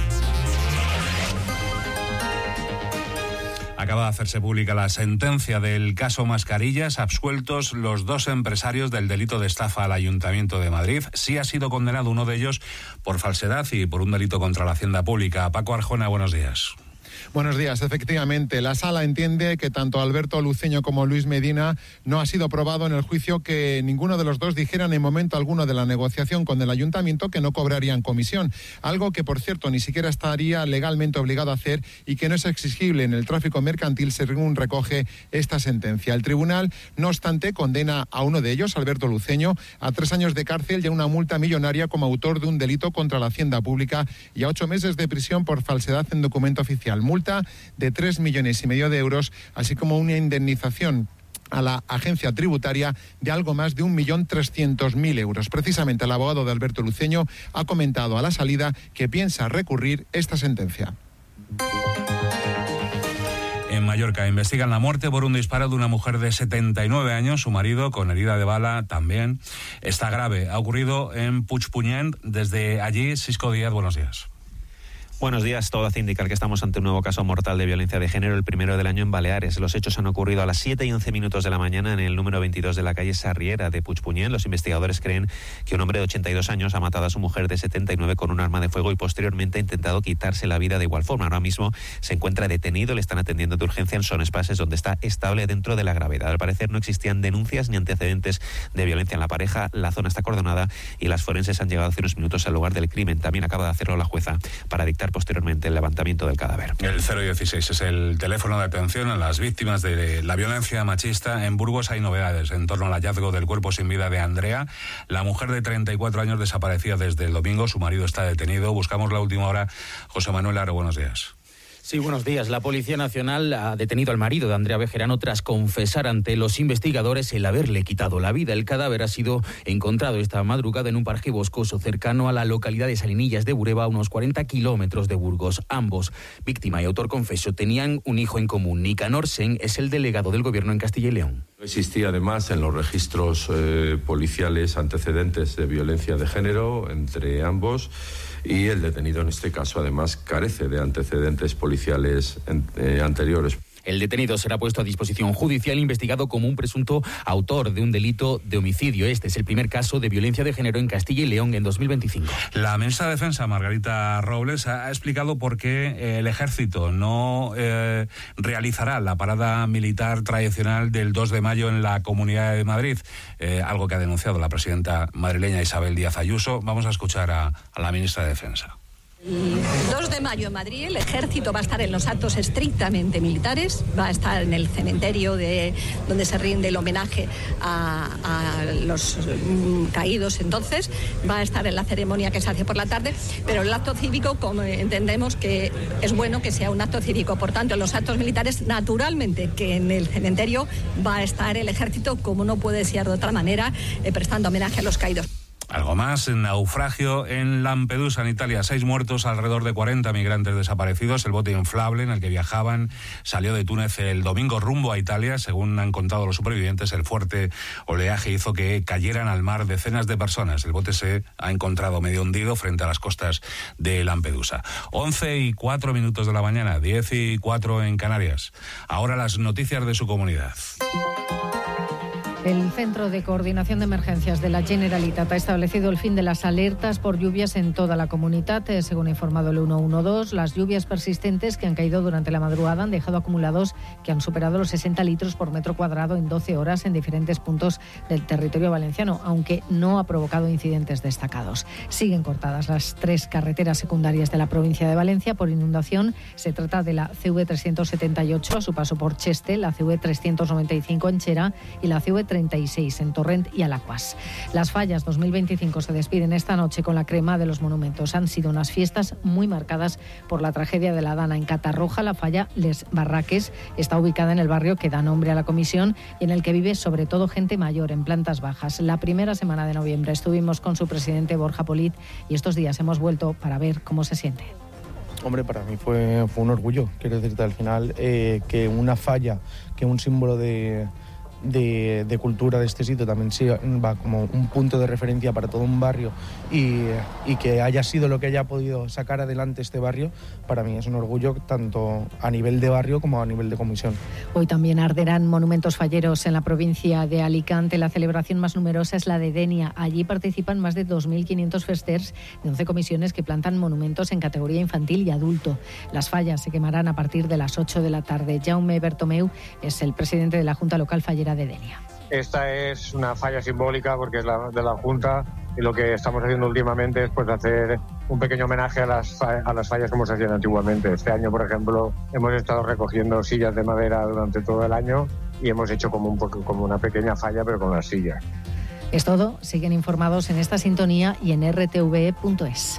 Acaba de hacerse pública la sentencia del caso Mascarillas. Absueltos los 2 empresarios del delito de estafa al Ayuntamiento de Madrid. Sí ha sido condenado uno de ellos por falsedad y por un delito contra la hacienda pública. Paco Arjona, buenos días. Buenos días. Efectivamente, la Sala entiende que tanto Alberto Luceño como Luis Medina no ha sido probado en el juicio que ninguno de los dos dijeran en momento alguno de la negociación con el Ayuntamiento que no cobrarían comisión, algo que, por cierto, ni siquiera estaría legalmente obligado a hacer y que no es exigible en el tráfico mercantil, según recoge esta sentencia. El tribunal, no obstante, condena a uno de ellos, Alberto Luceño, a 3 años de cárcel y a una multa millonaria como autor de un delito contra la hacienda pública y a 8 meses de prisión por falsedad en documento oficial. Multa de 3,5 millones de euros, así como una indemnización a la agencia tributaria de algo más de 1.300.000 euros. Precisamente el abogado de Alberto Luceño ha comentado a la salida que piensa recurrir esta sentencia. En Mallorca investigan la muerte por un disparo de una mujer de 79 años. Su marido, con herida de bala, también está grave. Ha ocurrido en Puigpunyent. Desde allí, Sisco Díaz, buenos días. Buenos días. Todo hace indicar que estamos ante un nuevo caso mortal de violencia de género, el primero del año en Baleares. Los hechos han ocurrido a las 7:11 de la mañana en el número 22 de la calle Sarriera de Puigpunyent. Los investigadores creen que un hombre de 82 años ha matado a su mujer de 79 con un arma de fuego y posteriormente ha intentado quitarse la vida de igual forma. Ahora mismo se encuentra detenido, le están atendiendo de urgencia en Son Espases, donde está estable dentro de la gravedad. Al parecer no existían denuncias ni antecedentes de violencia en la pareja. La zona está acordonada y las forenses han llegado hace unos minutos al lugar del crimen. También acaba de hacerlo la jueza para dictar posteriormente el levantamiento del cadáver. El 016 es el teléfono de atención a las víctimas de la violencia machista. En Burgos hay novedades en torno al hallazgo del cuerpo sin vida de Andrea, la mujer de 34 años desaparecida desde el domingo. Su marido está detenido. Buscamos la última hora. José Manuel Aro, buenos días. Sí, buenos días. La Policía Nacional ha detenido al marido de Andrea Bejerano tras confesar ante los investigadores el haberle quitado la vida. El cadáver ha sido encontrado esta madrugada en un paraje boscoso cercano a la localidad de Salinillas de Bureba, a unos 40 kilómetros de Burgos. Ambos, víctima y autor confeso, tenían un hijo en común. Nicanor Sen es el delegado del Gobierno en Castilla y León. Existía además en los registros policiales antecedentes de violencia de género entre ambos y el detenido en este caso además carece de antecedentes policiales anteriores. El detenido será puesto a disposición judicial investigado como un presunto autor de un delito de homicidio. Este es el primer caso de violencia de género en Castilla y León en 2025. La ministra de Defensa, Margarita Robles, ha explicado por qué el Ejército no realizará la parada militar tradicional del 2 de mayo en la Comunidad de Madrid, algo que ha denunciado la presidenta madrileña Isabel Díaz Ayuso. Vamos a escuchar a la ministra de Defensa. El 2 de mayo en Madrid el Ejército va a estar en los actos estrictamente militares, va a estar en el cementerio donde se rinde el homenaje a los caídos entonces, va a estar en la ceremonia que se hace por la tarde, pero el acto cívico, como entendemos que es bueno que sea un acto cívico, por tanto en los actos militares naturalmente que en el cementerio va a estar el Ejército, como no puede ser de otra manera, prestando homenaje a los caídos. Algo más, naufragio en Lampedusa, en Italia. 6 muertos, alrededor de 40 migrantes desaparecidos. El bote inflable en el que viajaban salió de Túnez el domingo rumbo a Italia. Según han contado los supervivientes, el fuerte oleaje hizo que cayeran al mar decenas de personas. El bote se ha encontrado medio hundido frente a las costas de Lampedusa. 11:04 de la mañana, 10:04 en Canarias. Ahora las noticias de su comunidad. El Centro de Coordinación de Emergencias de la Generalitat ha establecido el fin de las alertas por lluvias en toda la comunidad. Según ha informado el 112, las lluvias persistentes que han caído durante la madrugada han dejado acumulados que han superado los 60 litros por metro cuadrado en 12 horas en diferentes puntos del territorio valenciano, aunque no ha provocado incidentes destacados. Siguen cortadas las 3 carreteras secundarias de la provincia de Valencia por inundación. Se trata de la CV378 a su paso por Cheste, la CV395 en Chera y la CV36 en Torrent y Alacuas. Las fallas 2025 se despiden esta noche con la crema de los monumentos. Han sido unas fiestas muy marcadas por la tragedia de la Dana. En Catarroja, la falla Les Barraques está ubicada en el barrio que da nombre a la comisión y en el que vive sobre todo gente mayor en plantas bajas. La primera semana de noviembre estuvimos con su presidente Borja Polit y estos días hemos vuelto para ver cómo se siente. Hombre, para mí fue un orgullo, quiero decirte, al final, que una falla, que un símbolo de cultura de este sitio también va como un punto de referencia para todo un barrio y que haya sido lo que haya podido sacar adelante este barrio, para mí es un orgullo tanto a nivel de barrio como a nivel de comisión. Hoy también arderán monumentos falleros en la provincia de Alicante. La celebración más numerosa es la de Denia. Allí participan más de 2.500 festers de 11 comisiones que plantan monumentos en categoría infantil y adulto. Las fallas se quemarán a partir de las 8 de la tarde. Jaume Bertomeu es el presidente de la Junta Local Fallera de Denia. Esta es una falla simbólica porque es de la Junta y lo que estamos haciendo últimamente es pues hacer un pequeño homenaje a las fallas como se hacían antiguamente. Este año, por ejemplo, hemos estado recogiendo sillas de madera durante todo el año y hemos hecho como una pequeña falla pero con las sillas. Es todo. Siguen informados en esta sintonía y en rtve.es.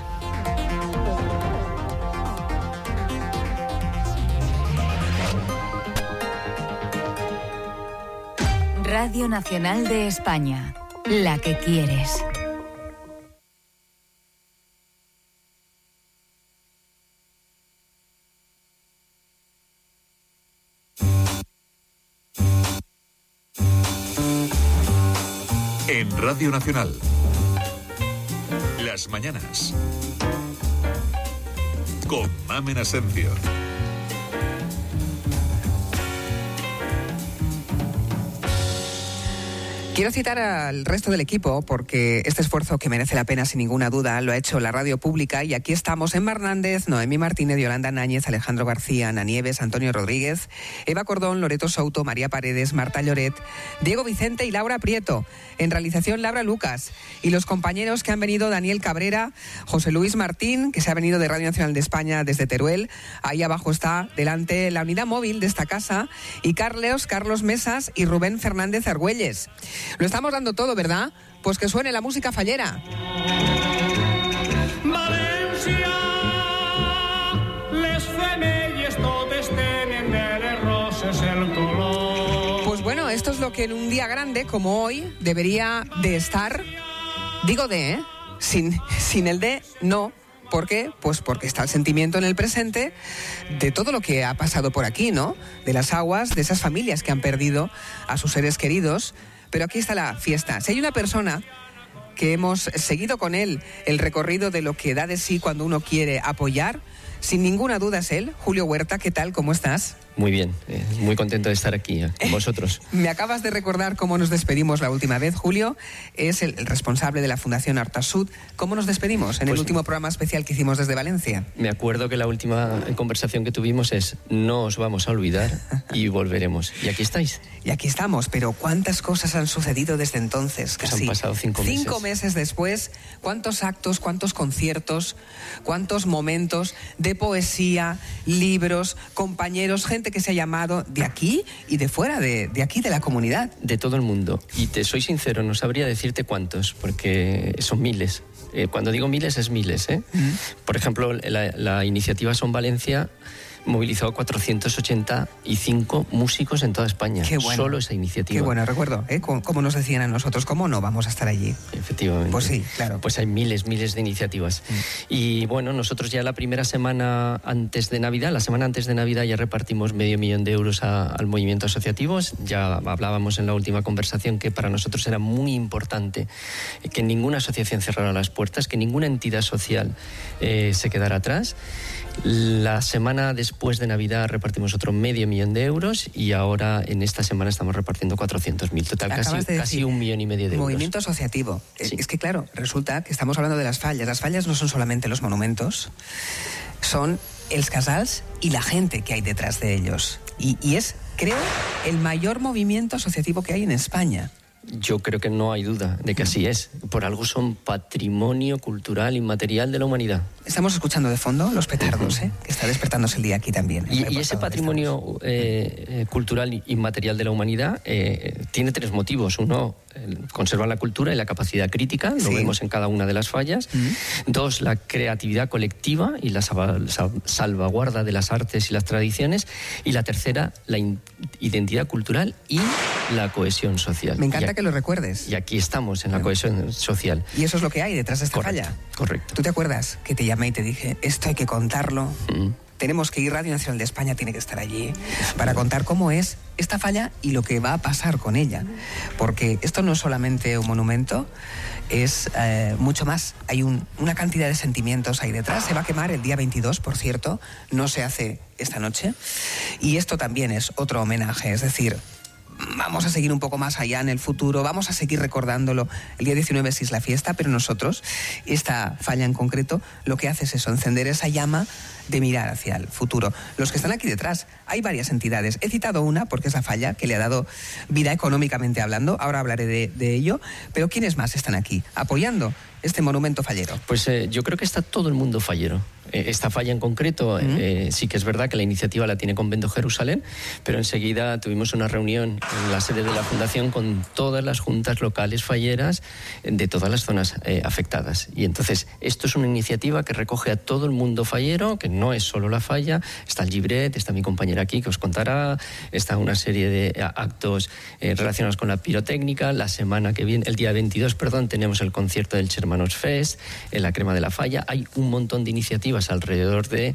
Radio Nacional de España, la que quieres. En Radio Nacional, las mañanas, con Mamen Asencio. Quiero citar al resto del equipo porque este esfuerzo, que merece la pena sin ninguna duda, lo ha hecho la radio pública y aquí estamos Emma Hernández, Noemí Martínez, Yolanda Náñez, Alejandro García, Ana Nieves, Antonio Rodríguez, Eva Cordón, Loreto Souto, María Paredes, Marta Lloret, Diego Vicente y Laura Prieto. En realización, Laura Lucas. Y los compañeros que han venido, Daniel Cabrera, José Luis Martín, que se ha venido de Radio Nacional de España desde Teruel. Ahí abajo está, delante, la unidad móvil de esta casa. Y Carlos Mesas y Rubén Fernández Argüelles. Lo estamos dando todo, ¿verdad? Pues que suene la música fallera. Valencia, les femelles totes tenen de les roses el color. Pues bueno, esto es lo que en un día grande como hoy debería de estar. Digo sin el de no. ¿Por qué? Pues porque está el sentimiento en el presente de todo lo que ha pasado por aquí, ¿no? De las aguas, de esas familias que han perdido a sus seres queridos. Pero aquí está la fiesta. Si hay una persona que hemos seguido con él el recorrido de lo que da de sí cuando uno quiere apoyar, sin ninguna duda es él. Julio Huerta, ¿qué tal? ¿Cómo estás? Muy bien, muy contento de estar aquí con vosotros. Me acabas de recordar cómo nos despedimos la última vez. Julio es el responsable de la Fundación Artasud. ¿Cómo nos despedimos en el último programa especial que hicimos desde Valencia? Me acuerdo que la última conversación que tuvimos es: no os vamos a olvidar y volveremos. Y aquí estáis. Y aquí estamos, pero ¿cuántas cosas han sucedido desde entonces? Casi han pasado 5 meses. 5 meses después, ¿cuántos actos, cuántos conciertos, cuántos momentos de poesía, libros, compañeros, gente que se ha llamado de aquí y de fuera, de aquí, de la comunidad? De todo el mundo. Y te soy sincero, no sabría decirte cuántos, porque son miles. Cuando digo miles, es miles, ¿eh? Por ejemplo, la iniciativa Son Valencia movilizó 485 músicos en toda España. Qué bueno. Solo esa iniciativa. Qué bueno, recuerdo, como nos decían a nosotros, ¿cómo no vamos a estar allí? Efectivamente. Pues sí, claro. Pues hay miles de iniciativas. Y bueno, nosotros ya la primera semana antes de Navidad, la semana antes de Navidad ya repartimos 500.000 de euros al movimiento asociativo. Ya hablábamos en la última conversación que para nosotros era muy importante que ninguna asociación cerrara las puertas, que ninguna entidad social se quedara atrás. La semana después de Navidad repartimos otro 500.000 de euros y ahora en esta semana estamos repartiendo 400.000. Total, casi 1,5 millones de euros. Movimiento asociativo. Sí. Es que claro, resulta que estamos hablando de las fallas. Las fallas no son solamente los monumentos, son els casals y la gente que hay detrás de ellos. Y es, creo, el mayor movimiento asociativo que hay en España. Yo creo que no hay duda de que así es. Por algo son patrimonio cultural inmaterial de la humanidad. Estamos escuchando de fondo los petardos, que está despertándose el día aquí también. Y ese patrimonio cultural inmaterial de la humanidad tiene 3 motivos. Uno, conservar la cultura y la capacidad crítica, lo vemos en cada una de las fallas. 2, la creatividad colectiva y la salvaguarda de las artes y las tradiciones. Y la tercera, la identidad cultural y la cohesión social. Me encanta que lo recuerdes. Y aquí estamos, en la cohesión social. Y eso es lo que hay detrás de esta falla. Correcto. ¿Tú te acuerdas que te llamé y te dije, esto hay que contarlo? Tenemos que ir, Radio Nacional de España tiene que estar allí para contar cómo es esta falla y lo que va a pasar con ella. Porque esto no es solamente un monumento, es mucho más. Hay una cantidad de sentimientos ahí detrás. Se va a quemar el día 22, por cierto, no se hace esta noche. Y esto también es otro homenaje, es decir, vamos a seguir un poco más allá en el futuro, vamos a seguir recordándolo. El día 19 sí es la fiesta, pero nosotros, esta falla en concreto, lo que hace es eso, encender esa llama de mirar hacia el futuro. Los que están aquí detrás, hay varias entidades. He citado una porque es la falla que le ha dado vida económicamente hablando, ahora hablaré de ello, pero ¿quiénes más están aquí apoyando este monumento fallero? Pues yo creo que está todo el mundo fallero. Esta falla en concreto, sí que es verdad que la iniciativa la tiene Convento Jerusalén, pero enseguida tuvimos una reunión en la sede de la Fundación con todas las juntas locales falleras de todas las zonas afectadas. Y entonces, esto es una iniciativa que recoge a todo el mundo fallero, que no es solo la falla, está el Gibret, está mi compañera aquí que os contará, está una serie de actos relacionados con la pirotécnica. La semana que viene, el día 22, tenemos el concierto del Shermanos Fest, en la Crema de la Falla. Hay un montón de iniciativas alrededor de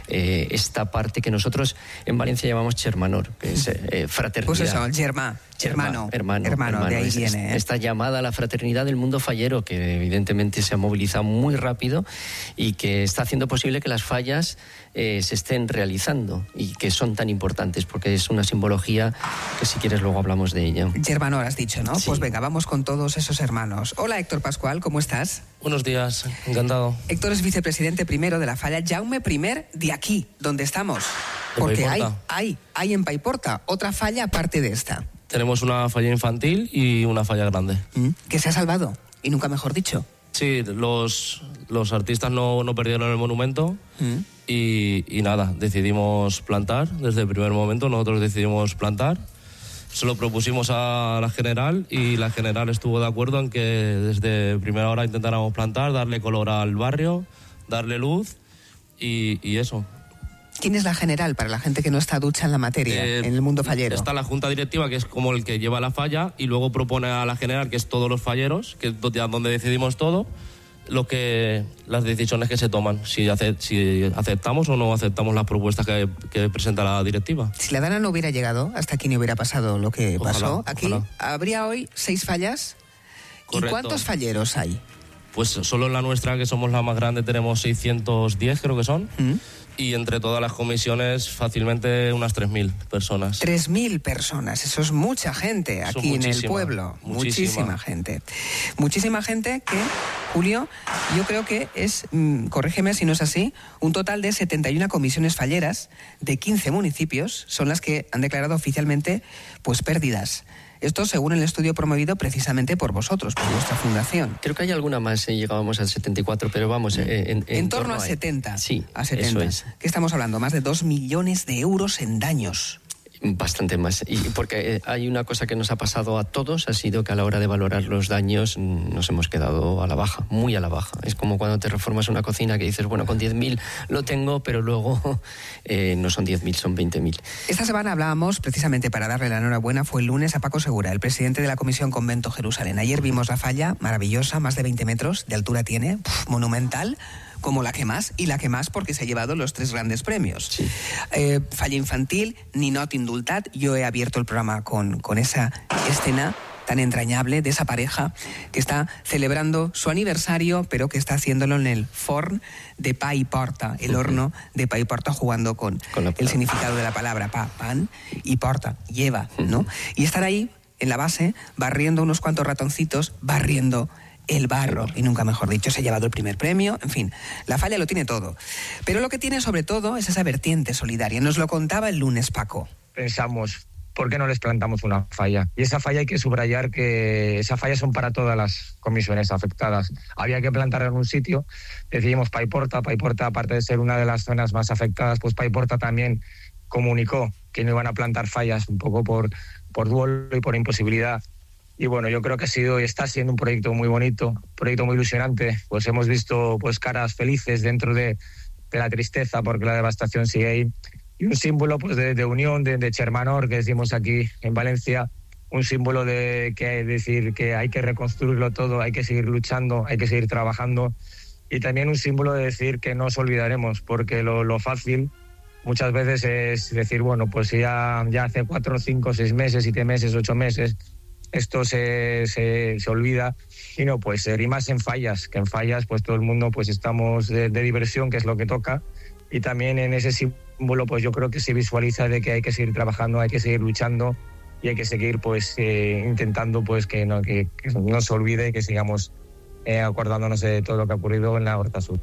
esta parte que nosotros en Valencia llamamos Germanor, que es fraternidad. Pues eso, hermano, de ahí viene. Esta llamada a la fraternidad del mundo fallero, que evidentemente se ha movilizado muy rápido y que está haciendo posible que las fallas se estén realizando y que son tan importantes, porque es una simbología que si quieres luego hablamos de ella. Germanor has dicho, ¿no? Sí. Pues venga, vamos con todos esos hermanos. Hola, Héctor Pascual, ¿cómo estás? Buenos días, encantado. Héctor es vicepresidente primero de la falla Jaume I de aquí, donde estamos. Porque hay en Paiporta otra falla aparte de esta. Tenemos una falla infantil y una falla grande. Que se ha salvado, y nunca mejor dicho. Sí, los artistas no perdieron el monumento y nada, decidimos plantar. Desde el primer momento nosotros decidimos plantar. Se lo propusimos a la general y la general estuvo de acuerdo en que desde primera hora intentáramos plantar, darle color al barrio, darle luz y eso. ¿Quién es la general para la gente que no está ducha en la materia, en el mundo fallero? Está la junta directiva, que es como el que lleva la falla, y luego propone a la general, que es todos los falleros, que es donde decidimos todo, las decisiones que se toman, si aceptamos o no aceptamos las propuestas que presenta la directiva. Si la Dana no hubiera llegado, hasta aquí no hubiera pasado lo que pasó. Aquí ojalá. Habría hoy 6 fallas. Correcto. ¿Y cuántos falleros hay? Pues solo en la nuestra, que somos la más grande, tenemos 610, creo que son. Y entre todas las comisiones, fácilmente unas 3.000 personas. 3.000 personas, eso es mucha gente aquí en el pueblo. Muchísima gente. Muchísima gente que, Julio, yo creo que es, corrígeme si no es así, un total de 71 comisiones falleras de 15 municipios son las que han declarado oficialmente pues pérdidas. Esto según el estudio promovido precisamente por vosotros, por vuestra fundación. Creo que hay alguna más, llegábamos al 74, pero vamos... En torno a 70. Sí, a 70. Eso es. ¿Qué estamos hablando? Más de 2 millones de euros en daños. Bastante más. Y porque hay una cosa que nos ha pasado a todos, ha sido que a la hora de valorar los daños nos hemos quedado a la baja, muy a la baja. Es como cuando te reformas una cocina que dices, bueno, con 10.000 lo tengo, pero luego no son 10.000, son 20.000. Esta semana hablábamos, precisamente para darle la enhorabuena, fue el lunes a Paco Segura, el presidente de la Comisión Convento Jerusalén. Ayer vimos la falla, maravillosa, más de 20 metros de altura tiene, monumental, como la que más, y la que más porque se ha llevado los 3 grandes premios. Sí. Falla infantil, ninot indultat. Yo he abierto el programa con esa escena tan entrañable de esa pareja que está celebrando su aniversario, pero que está haciéndolo en el forn de pa y porta, el horno de pa y porta, jugando con el significado de la palabra pan y porta, lleva, ¿no? Y estar ahí en la base, barriendo unos cuantos ratoncitos, barriendo el barro, y nunca mejor dicho, se ha llevado el primer premio. En fin, la falla lo tiene todo. Pero lo que tiene sobre todo es esa vertiente solidaria. Nos lo contaba el lunes Paco. Pensamos, ¿por qué no les plantamos una falla? Y esa falla hay que subrayar que esas fallas son para todas las comisiones afectadas. Había que plantarla en un sitio, decidimos Paiporta, aparte de ser una de las zonas más afectadas, pues Paiporta también comunicó que no iban a plantar fallas, un poco por duelo y por imposibilidad. Y bueno, yo creo que ha sido y está siendo un proyecto muy bonito, un proyecto muy ilusionante. Pues hemos visto pues caras felices dentro de la tristeza, porque la devastación sigue ahí. Y un símbolo pues de unión, de Chermanor, que decimos aquí en Valencia, un símbolo de que decir que hay que reconstruirlo todo, hay que seguir luchando, hay que seguir trabajando. Y también un símbolo de decir que no os olvidaremos, porque lo fácil muchas veces es decir, bueno, pues ya hace 4, 5, 6 meses, 7 meses, 8 meses... esto se olvida, y no puede ser, y más en fallas, que en fallas pues todo el mundo pues estamos de diversión, que es lo que toca, y también en ese símbolo pues yo creo que se visualiza de que hay que seguir trabajando, hay que seguir luchando, y hay que seguir pues intentando pues que no se olvide, y que sigamos acordándonos de todo lo que ha ocurrido en la Horta Sur.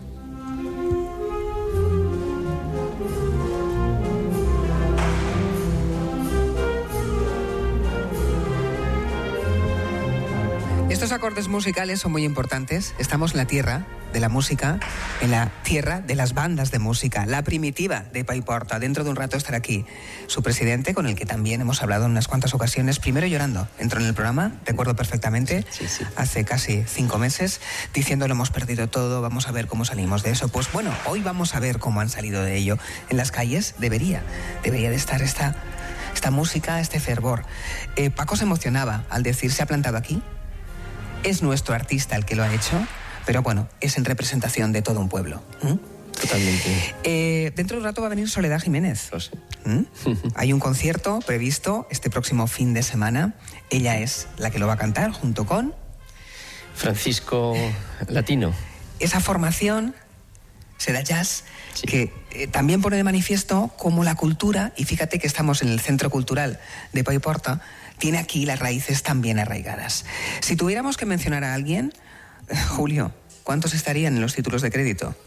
Estos acordes musicales son muy importantes. Estamos en la tierra de la música, en la tierra de las bandas de música, la primitiva de Paiporta. Dentro de un rato estará aquí su presidente, con el que también hemos hablado en unas cuantas ocasiones. Primero llorando, entró en el programa, recuerdo perfectamente, sí. Hace casi 5 meses, diciendo lo hemos perdido todo, vamos a ver cómo salimos de eso. Pues bueno, hoy vamos a ver cómo han salido de ello. En las calles debería de estar esta música, este fervor. Paco se emocionaba al decir, se ha plantado aquí. Es nuestro artista el que lo ha hecho, pero bueno, es en representación de todo un pueblo. Totalmente. Dentro de un rato va a venir Soledad Jiménez. Lo sé. Hay un concierto previsto este próximo fin de semana. Ella es la que lo va a cantar junto con Francisco Latino. Esa formación será jazz, sí, que también pone de manifiesto cómo la cultura, y fíjate que estamos en el Centro Cultural de Paiporta, tiene aquí las raíces también arraigadas. Si tuviéramos que mencionar a alguien, Julio, ¿cuántos estarían en los títulos de crédito?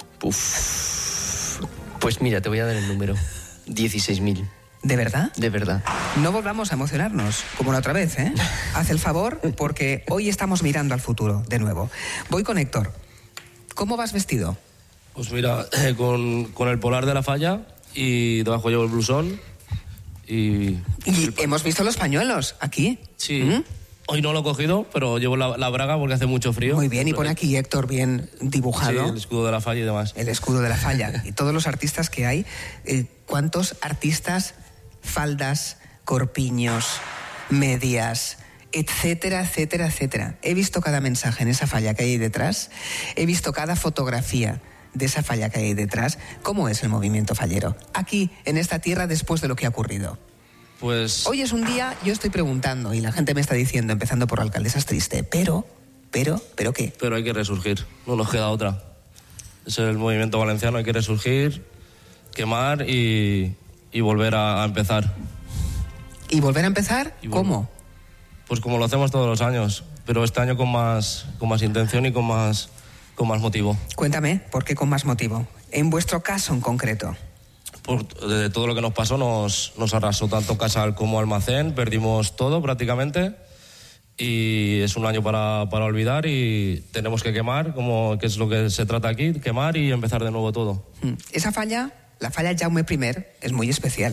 Pues mira, te voy a dar el número. 16.000. ¿De verdad? De verdad. No volvamos a emocionarnos, como la otra vez, ¿eh? Haz el favor, porque hoy estamos mirando al futuro, de nuevo. Voy con Héctor. ¿Cómo vas vestido? Pues mira, con el polar de la falla, y debajo llevo el blusón. Y hemos visto los pañuelos aquí. Sí. Hoy no lo he cogido, pero llevo la braga porque hace mucho frío. Muy bien, y pone aquí Héctor bien dibujado. Sí, el escudo de la falla y demás. El escudo de la falla. Y todos los artistas que hay. ¿Cuántos artistas? Faldas, corpiños, medias, etcétera, etcétera, etcétera. He visto cada mensaje en esa falla que hay detrás. He visto cada fotografía de esa falla que hay detrás. ¿Cómo es el movimiento fallero aquí, en esta tierra, después de lo que ha ocurrido? Pues hoy es un día, yo estoy preguntando, y la gente me está diciendo, empezando por Alcaldesa, es triste, pero ¿qué? Pero hay que resurgir, no nos queda otra. Es el movimiento valenciano, hay que resurgir, quemar y volver a empezar. ¿Y volver a empezar? ¿Cómo? Pues como lo hacemos todos los años, pero este año con más intención y con más motivo. Cuéntame, ¿por qué con más motivo? En vuestro caso en concreto. De todo lo que nos pasó, nos arrasó tanto Casal como Almacén, perdimos todo prácticamente, y es un año para olvidar, y tenemos que quemar, que es lo que se trata aquí, quemar y empezar de nuevo todo. Esa falla, la falla Jaume I, es muy especial.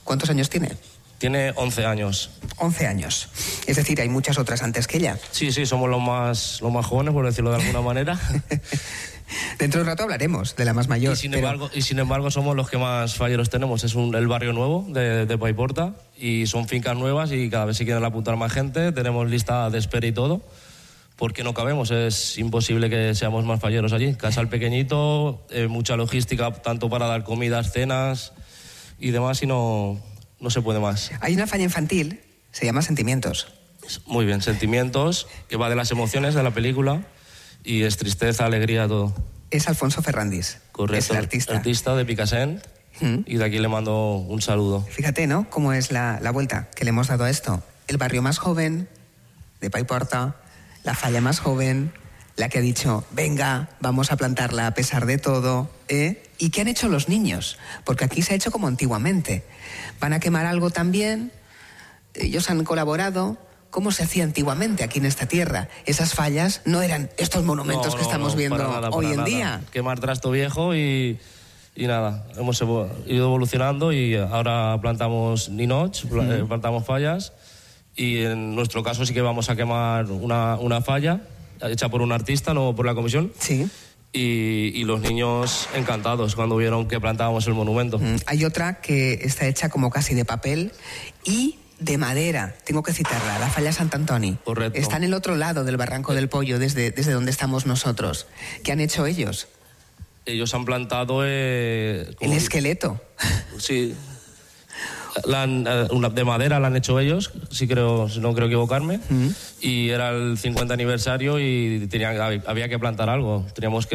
¿Cuántos años tiene? Tiene 11 años. 11 años. Es decir, hay muchas otras antes que ella. Sí, somos los más jóvenes, por decirlo de alguna manera. Dentro de un rato hablaremos de la más mayor. Y sin embargo somos los que más falleros tenemos. Es el barrio nuevo de Paiporta y son fincas nuevas y cada vez se quieren apuntar más gente. Tenemos lista de espera y todo. Porque no cabemos, es imposible que seamos más falleros allí. Casal pequeñito, mucha logística tanto para dar comidas, cenas y demás y no se puede más. Hay una falla infantil, se llama Sentimientos. Muy bien, Sentimientos, que va de las emociones de la película y es tristeza, alegría, todo. Es Alfonso Ferrandis. Correcto, es el artista de Picassent y de aquí le mando un saludo. Fíjate, ¿no?, cómo es la vuelta que le hemos dado a esto. El barrio más joven de Paiporta, la falla más joven, la que ha dicho, venga, vamos a plantarla a pesar de todo, ¿eh? ¿Y qué han hecho los niños? Porque aquí se ha hecho como antiguamente. Van a quemar algo también, ellos han colaborado. ¿Cómo se hacía antiguamente aquí en esta tierra? Esas fallas no eran estos monumentos que estamos viendo hoy en día. Quemar trasto viejo y nada, hemos ido evolucionando y ahora plantamos ninots, plantamos fallas y en nuestro caso sí que vamos a quemar una falla hecha por un artista, no por la comisión. Sí. Y los niños encantados cuando vieron que plantábamos el monumento. Hay otra que está hecha como casi de papel y de madera, tengo que citarla, la falla Sant Antoni. Correcto. Está en el otro lado del Barranco del Pollo, desde donde estamos nosotros. ¿Qué han hecho ellos? Ellos han plantado... el esqueleto. Sí. De madera la han hecho ellos, si no creo equivocarme. Y era el 50 aniversario y había que plantar algo.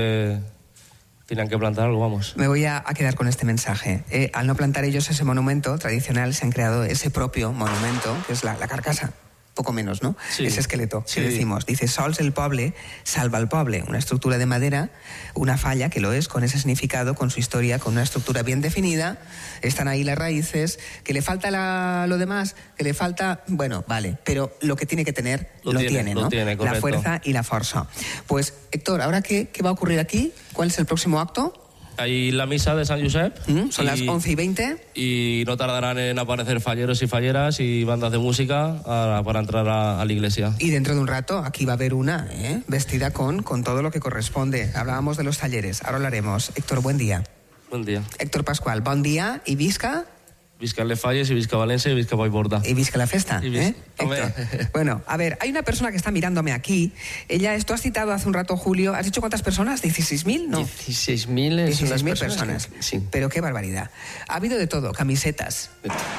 Tenían que plantar algo, vamos. Me voy a quedar con este mensaje. Al no plantar ellos ese monumento tradicional, se han creado ese propio monumento, que es la carcasa. Poco menos, ¿no? Sí. Ese esqueleto Sí. que decimos. Dice, sols el poble, salva al poble. Una estructura de madera, una falla que lo es, con ese significado, con su historia, con una estructura bien definida. Están ahí las raíces. Que le falta lo demás, que le falta... Bueno, vale, pero lo que tiene que tener, lo tiene, ¿no? Lo tiene, correcto. La fuerza y la fuerza. Pues, Héctor, ¿ahora qué va a ocurrir aquí? ¿Cuál es el próximo acto? Hay la misa de San Josep. Son las 11:20. Y no tardarán en aparecer falleros y falleras y bandas de música para entrar a la iglesia. Y dentro de un rato aquí va a haber una, vestida con todo lo que corresponde. Hablábamos de los talleres, ahora hablaremos. Héctor, buen día. Buen día. Héctor Pascual, bon dia i visca... Visca les falles y visca Valencia y visca Paiporta. Y visca la festa, Héctor. Bueno, a ver, hay una persona que está mirándome aquí. Tú has citado hace un rato, Julio, ¿has dicho cuántas personas? ¿16.000? No. 16.000 son las 16.000 personas. Sí. Pero qué barbaridad. Ha habido de todo, camisetas,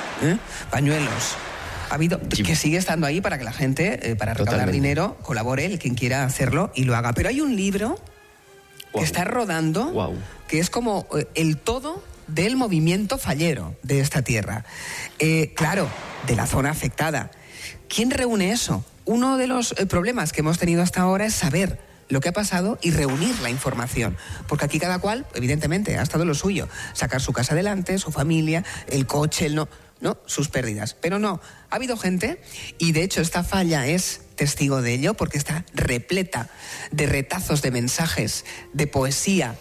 pañuelos. Ha habido que sigue estando ahí para que la gente, para recaudar dinero, colabore, el quien quiera hacerlo y lo haga. Pero hay un libro que está rodando, que es como el todo del movimiento fallero de esta tierra. Claro, de la zona afectada. ¿Quién reúne eso? Uno de los problemas que hemos tenido hasta ahora es saber lo que ha pasado y reunir la información. Porque aquí cada cual, evidentemente, ha estado en lo suyo. Sacar su casa adelante, su familia, el coche, sus pérdidas. Pero no, ha habido gente, y de hecho esta falla es testigo de ello, porque está repleta de retazos de mensajes, de poesía,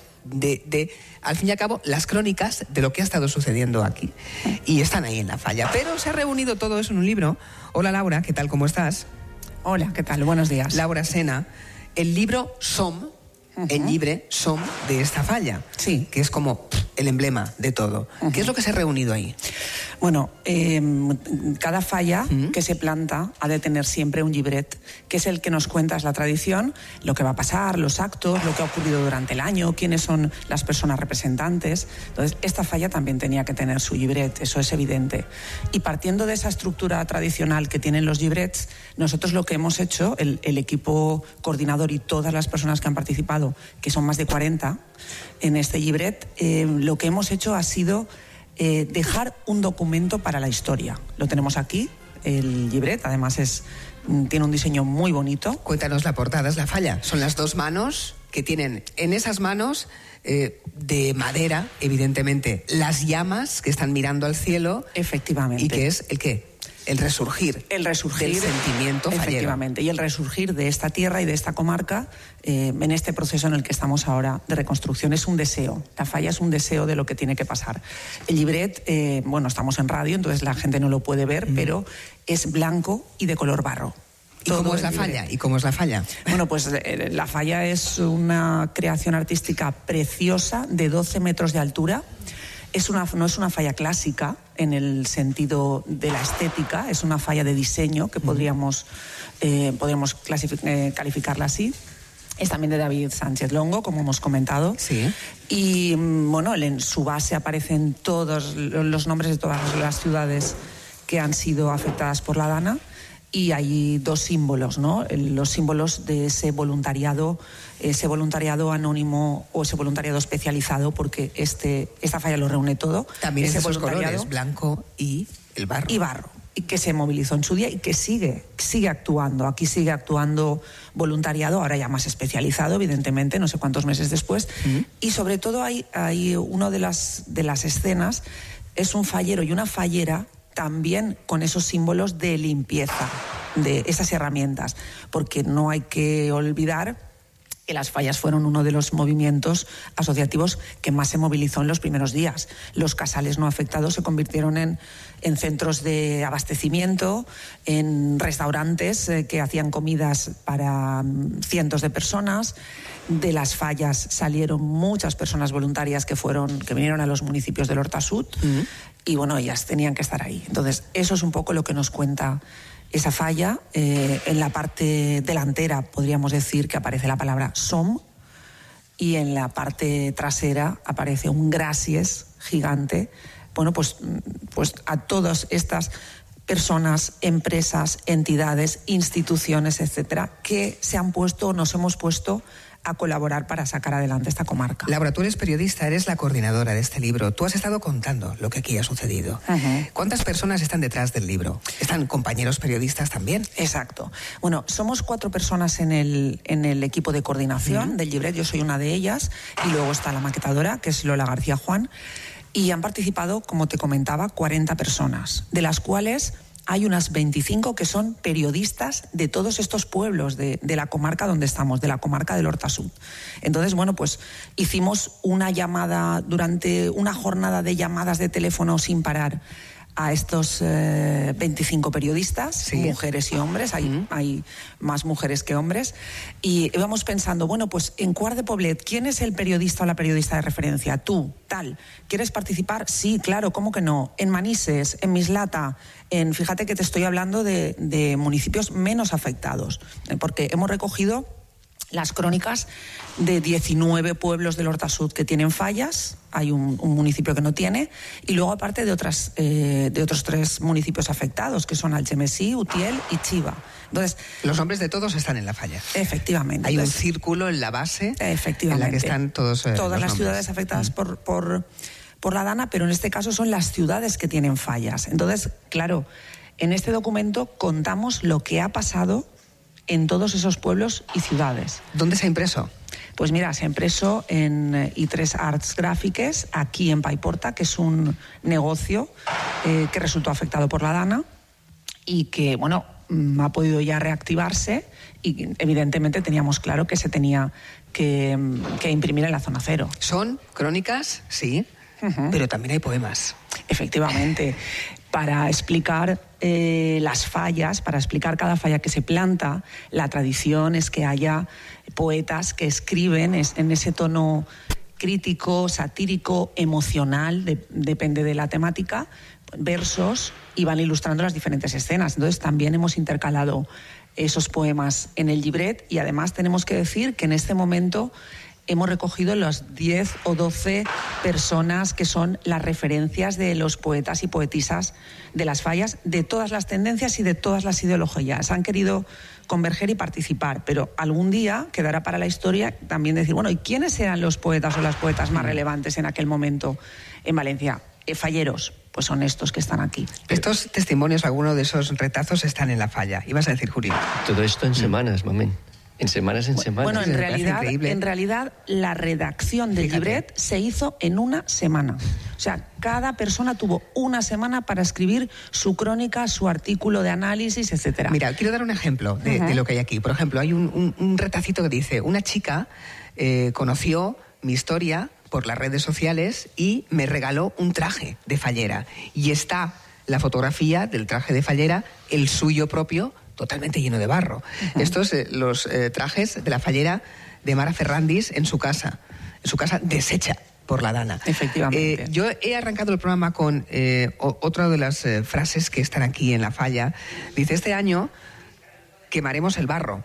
al fin y al cabo, las crónicas de lo que ha estado sucediendo aquí. Y están ahí en la falla. Pero se ha reunido todo eso en un libro. Hola, Laura, ¿qué tal? ¿Cómo estás? Hola, ¿qué tal? Buenos días. Laura Sena. El libro Som, el libre Som de esta falla. Sí. Que es como el emblema de todo. ¿Qué es lo que se ha reunido ahí? Bueno, cada falla que se planta ha de tener siempre un llibret, que es el que nos cuenta, es la tradición, lo que va a pasar, los actos, lo que ha ocurrido durante el año, quiénes son las personas representantes. Entonces, esta falla también tenía que tener su llibret, eso es evidente. Y partiendo de esa estructura tradicional que tienen los llibrets, nosotros lo que hemos hecho, el equipo coordinador y todas las personas que han participado, que son más de 40 en este llibret, lo que hemos hecho ha sido dejar un documento para la historia. Lo tenemos aquí, el llibret, además tiene un diseño muy bonito. Cuéntanos la portada, es la falla. Son las dos manos que tienen en esas manos de madera, evidentemente, las llamas que están mirando al cielo. Efectivamente. ¿Y qué es? ¿El qué? el resurgir del sentimiento fallero. Efectivamente, y el resurgir de esta tierra y de esta comarca en este proceso en el que estamos ahora de reconstrucción. Es un deseo, la falla es un deseo de lo que tiene que pasar. El llibret, estamos en radio, entonces la gente no lo puede ver, pero es blanco y de color barro. ¿Y cómo es la falla? Bueno, pues la falla es una creación artística preciosa de 12 metros de altura. No es una falla clásica en el sentido de la estética, es una falla de diseño que podríamos calificarla así. Es también de David Sánchez Longo, como hemos comentado. Sí. Y en su base aparecen todos los nombres de todas las ciudades que han sido afectadas por la Dana. Y hay dos símbolos, ¿no? Los símbolos de ese voluntariado anónimo o ese voluntariado especializado, porque esta falla lo reúne todo. También ese esos colores, blanco y el barro. Y barro, y que se movilizó en su día y que sigue actuando. Aquí sigue actuando voluntariado, ahora ya más especializado, evidentemente, no sé cuántos meses después. Y sobre todo hay una de las escenas, es un fallero y una fallera también con esos símbolos de limpieza, de esas herramientas, porque no hay que olvidar que las fallas fueron uno de los movimientos asociativos que más se movilizó en los primeros días. Los casales no afectados se convirtieron en centros de abastecimiento, en restaurantes que hacían comidas para cientos de personas. De las fallas salieron muchas personas voluntarias que vinieron a los municipios del Horta Sud y ellas tenían que estar ahí. Entonces, eso es un poco lo que nos cuenta esa falla. En la parte delantera podríamos decir que aparece la palabra som, y en la parte trasera aparece un gracias gigante. Pues a todas estas personas, empresas, entidades, instituciones, etcétera, que se han puesto, nos hemos puesto a colaborar para sacar adelante esta comarca. Laura, tú eres periodista, eres la coordinadora de este libro. Tú has estado contando lo que aquí ha sucedido. ¿Cuántas personas están detrás del libro? ¿Están compañeros periodistas también? Exacto. Bueno, somos 4 personas en el equipo de coordinación del llibret. Yo soy una de ellas, y luego está la maquetadora, que es Lola García Juan, y han participado, como te comentaba, 40 personas, de las cuales hay unas 25 que son periodistas de todos estos pueblos de la comarca donde estamos, de la comarca del Horta Sud. Entonces, pues hicimos una llamada durante una jornada de llamadas de teléfono sin parar a estos 25 periodistas, mujeres y hombres, hay más mujeres que hombres, y íbamos pensando, pues en Quart de Poblet, ¿quién es el periodista o la periodista de referencia? Tú, tal, ¿quieres participar? Sí, claro, ¿cómo que no? En Manises, en Mislata, fíjate que te estoy hablando de municipios menos afectados, porque hemos recogido las crónicas de 19 pueblos del Horta Sud que tienen fallas, hay un municipio que no tiene, y luego aparte de otros 3 municipios afectados, que son Algemesí, Utiel y Chiva. Entonces, los nombres de todos están en la falla. Efectivamente. Hay un círculo en la base, efectivamente, en la que están todas las ciudades afectadas por la Dana, pero en este caso son las ciudades que tienen fallas. Entonces, claro, en este documento contamos lo que ha pasado en todos esos pueblos y ciudades. ¿Dónde se ha impreso? Pues mira, se ha impreso en I3 Arts Gràfiques, aquí en Paiporta, que es un negocio que resultó afectado por la Dana y que, ha podido ya reactivarse, y evidentemente teníamos claro que se tenía que imprimir en la zona cero. Son crónicas, sí, pero también hay poemas. Efectivamente. Para explicar las fallas, para explicar cada falla que se planta, la tradición es que haya poetas que escriben en ese tono crítico, satírico, emocional, depende de la temática, versos, y van ilustrando las diferentes escenas. Entonces también hemos intercalado esos poemas en el llibret, y además tenemos que decir que en este momento hemos recogido las 10 o 12 personas que son las referencias de los poetas y poetisas de las fallas, de todas las tendencias y de todas las ideologías. Han querido converger y participar, pero algún día quedará para la historia también decir, ¿y quiénes eran los poetas o las poetas más relevantes en aquel momento en Valencia? Falleros, pues son estos que están aquí. Estos testimonios, algunos de esos retazos están en la falla. ¿Ibas a decir, Julio? Todo esto en semanas, mamén. En semanas. Bueno, en realidad la redacción del libret se hizo en una semana. O sea, cada persona tuvo una semana para escribir su crónica, su artículo de análisis, etcétera. Mira, quiero dar un ejemplo de lo que hay aquí. Por ejemplo, hay un retacito que dice: una chica conoció mi historia por las redes sociales y me regaló un traje de fallera. Y está la fotografía del traje de fallera, el suyo propio, totalmente lleno de barro. Estos los trajes de la fallera de Mara Ferrandis en su casa deshecha por la Dana. Efectivamente. Yo he arrancado el programa con otra de las frases que están aquí en la falla. Dice: este año quemaremos el barro,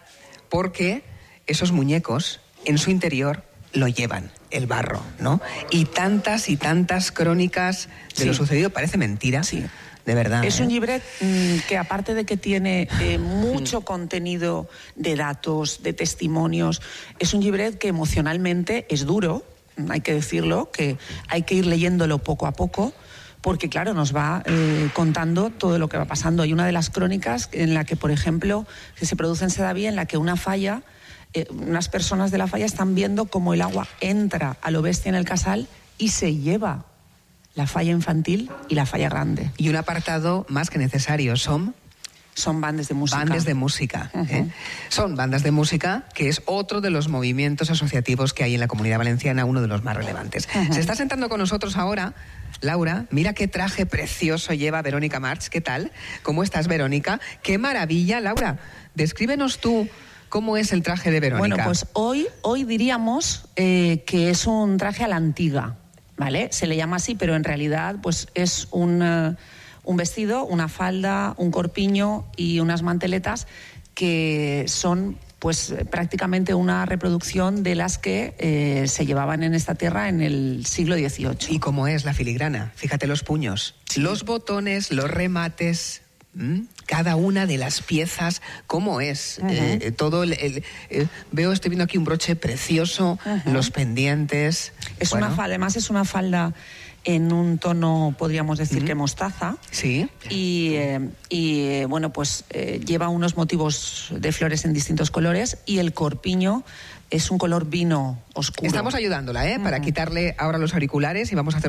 porque esos muñecos en su interior lo llevan, el barro, ¿no? Y tantas crónicas de lo sucedido, parece mentira. Sí. De verdad. Es un libret que, aparte de que tiene mucho contenido de datos, de testimonios, es un libret que emocionalmente es duro, hay que decirlo, que hay que ir leyéndolo poco a poco, porque claro, nos va contando todo lo que va pasando. Hay una de las crónicas en la que, por ejemplo, que se produce en Sedaví, en la que una falla, unas personas de la falla están viendo cómo el agua entra a lo bestia en el casal y se lleva la falla infantil y la falla grande. Y un apartado más que necesario son bandas de música. Bandas de música. Son bandas de música, que es otro de los movimientos asociativos que hay en la Comunidad Valenciana, uno de los más relevantes. Se está sentando con nosotros ahora Laura. Mira qué traje precioso lleva Verónica March. ¿Qué tal? ¿Cómo estás, Verónica? ¡Qué maravilla! Laura, descríbenos tú cómo es el traje de Verónica. Bueno, pues hoy diríamos que es un traje a la antigua, ¿vale? Se le llama así, pero en realidad pues es un vestido, una falda, un corpiño y unas manteletas que son pues prácticamente una reproducción de las que se llevaban en esta tierra en el siglo XVIII. ¿Y cómo es la filigrana? Fíjate los puños, los botones, los remates, cada una de las piezas, cómo es. Todo estoy viendo aquí un broche precioso, los pendientes. Es una falda, además es una falda en un tono, podríamos decir que mostaza. Sí. Y bueno, pues lleva unos motivos de flores en distintos colores, y el corpiño es un color vino oscuro. Estamos ayudándola, para quitarle ahora los auriculares, y vamos a hacer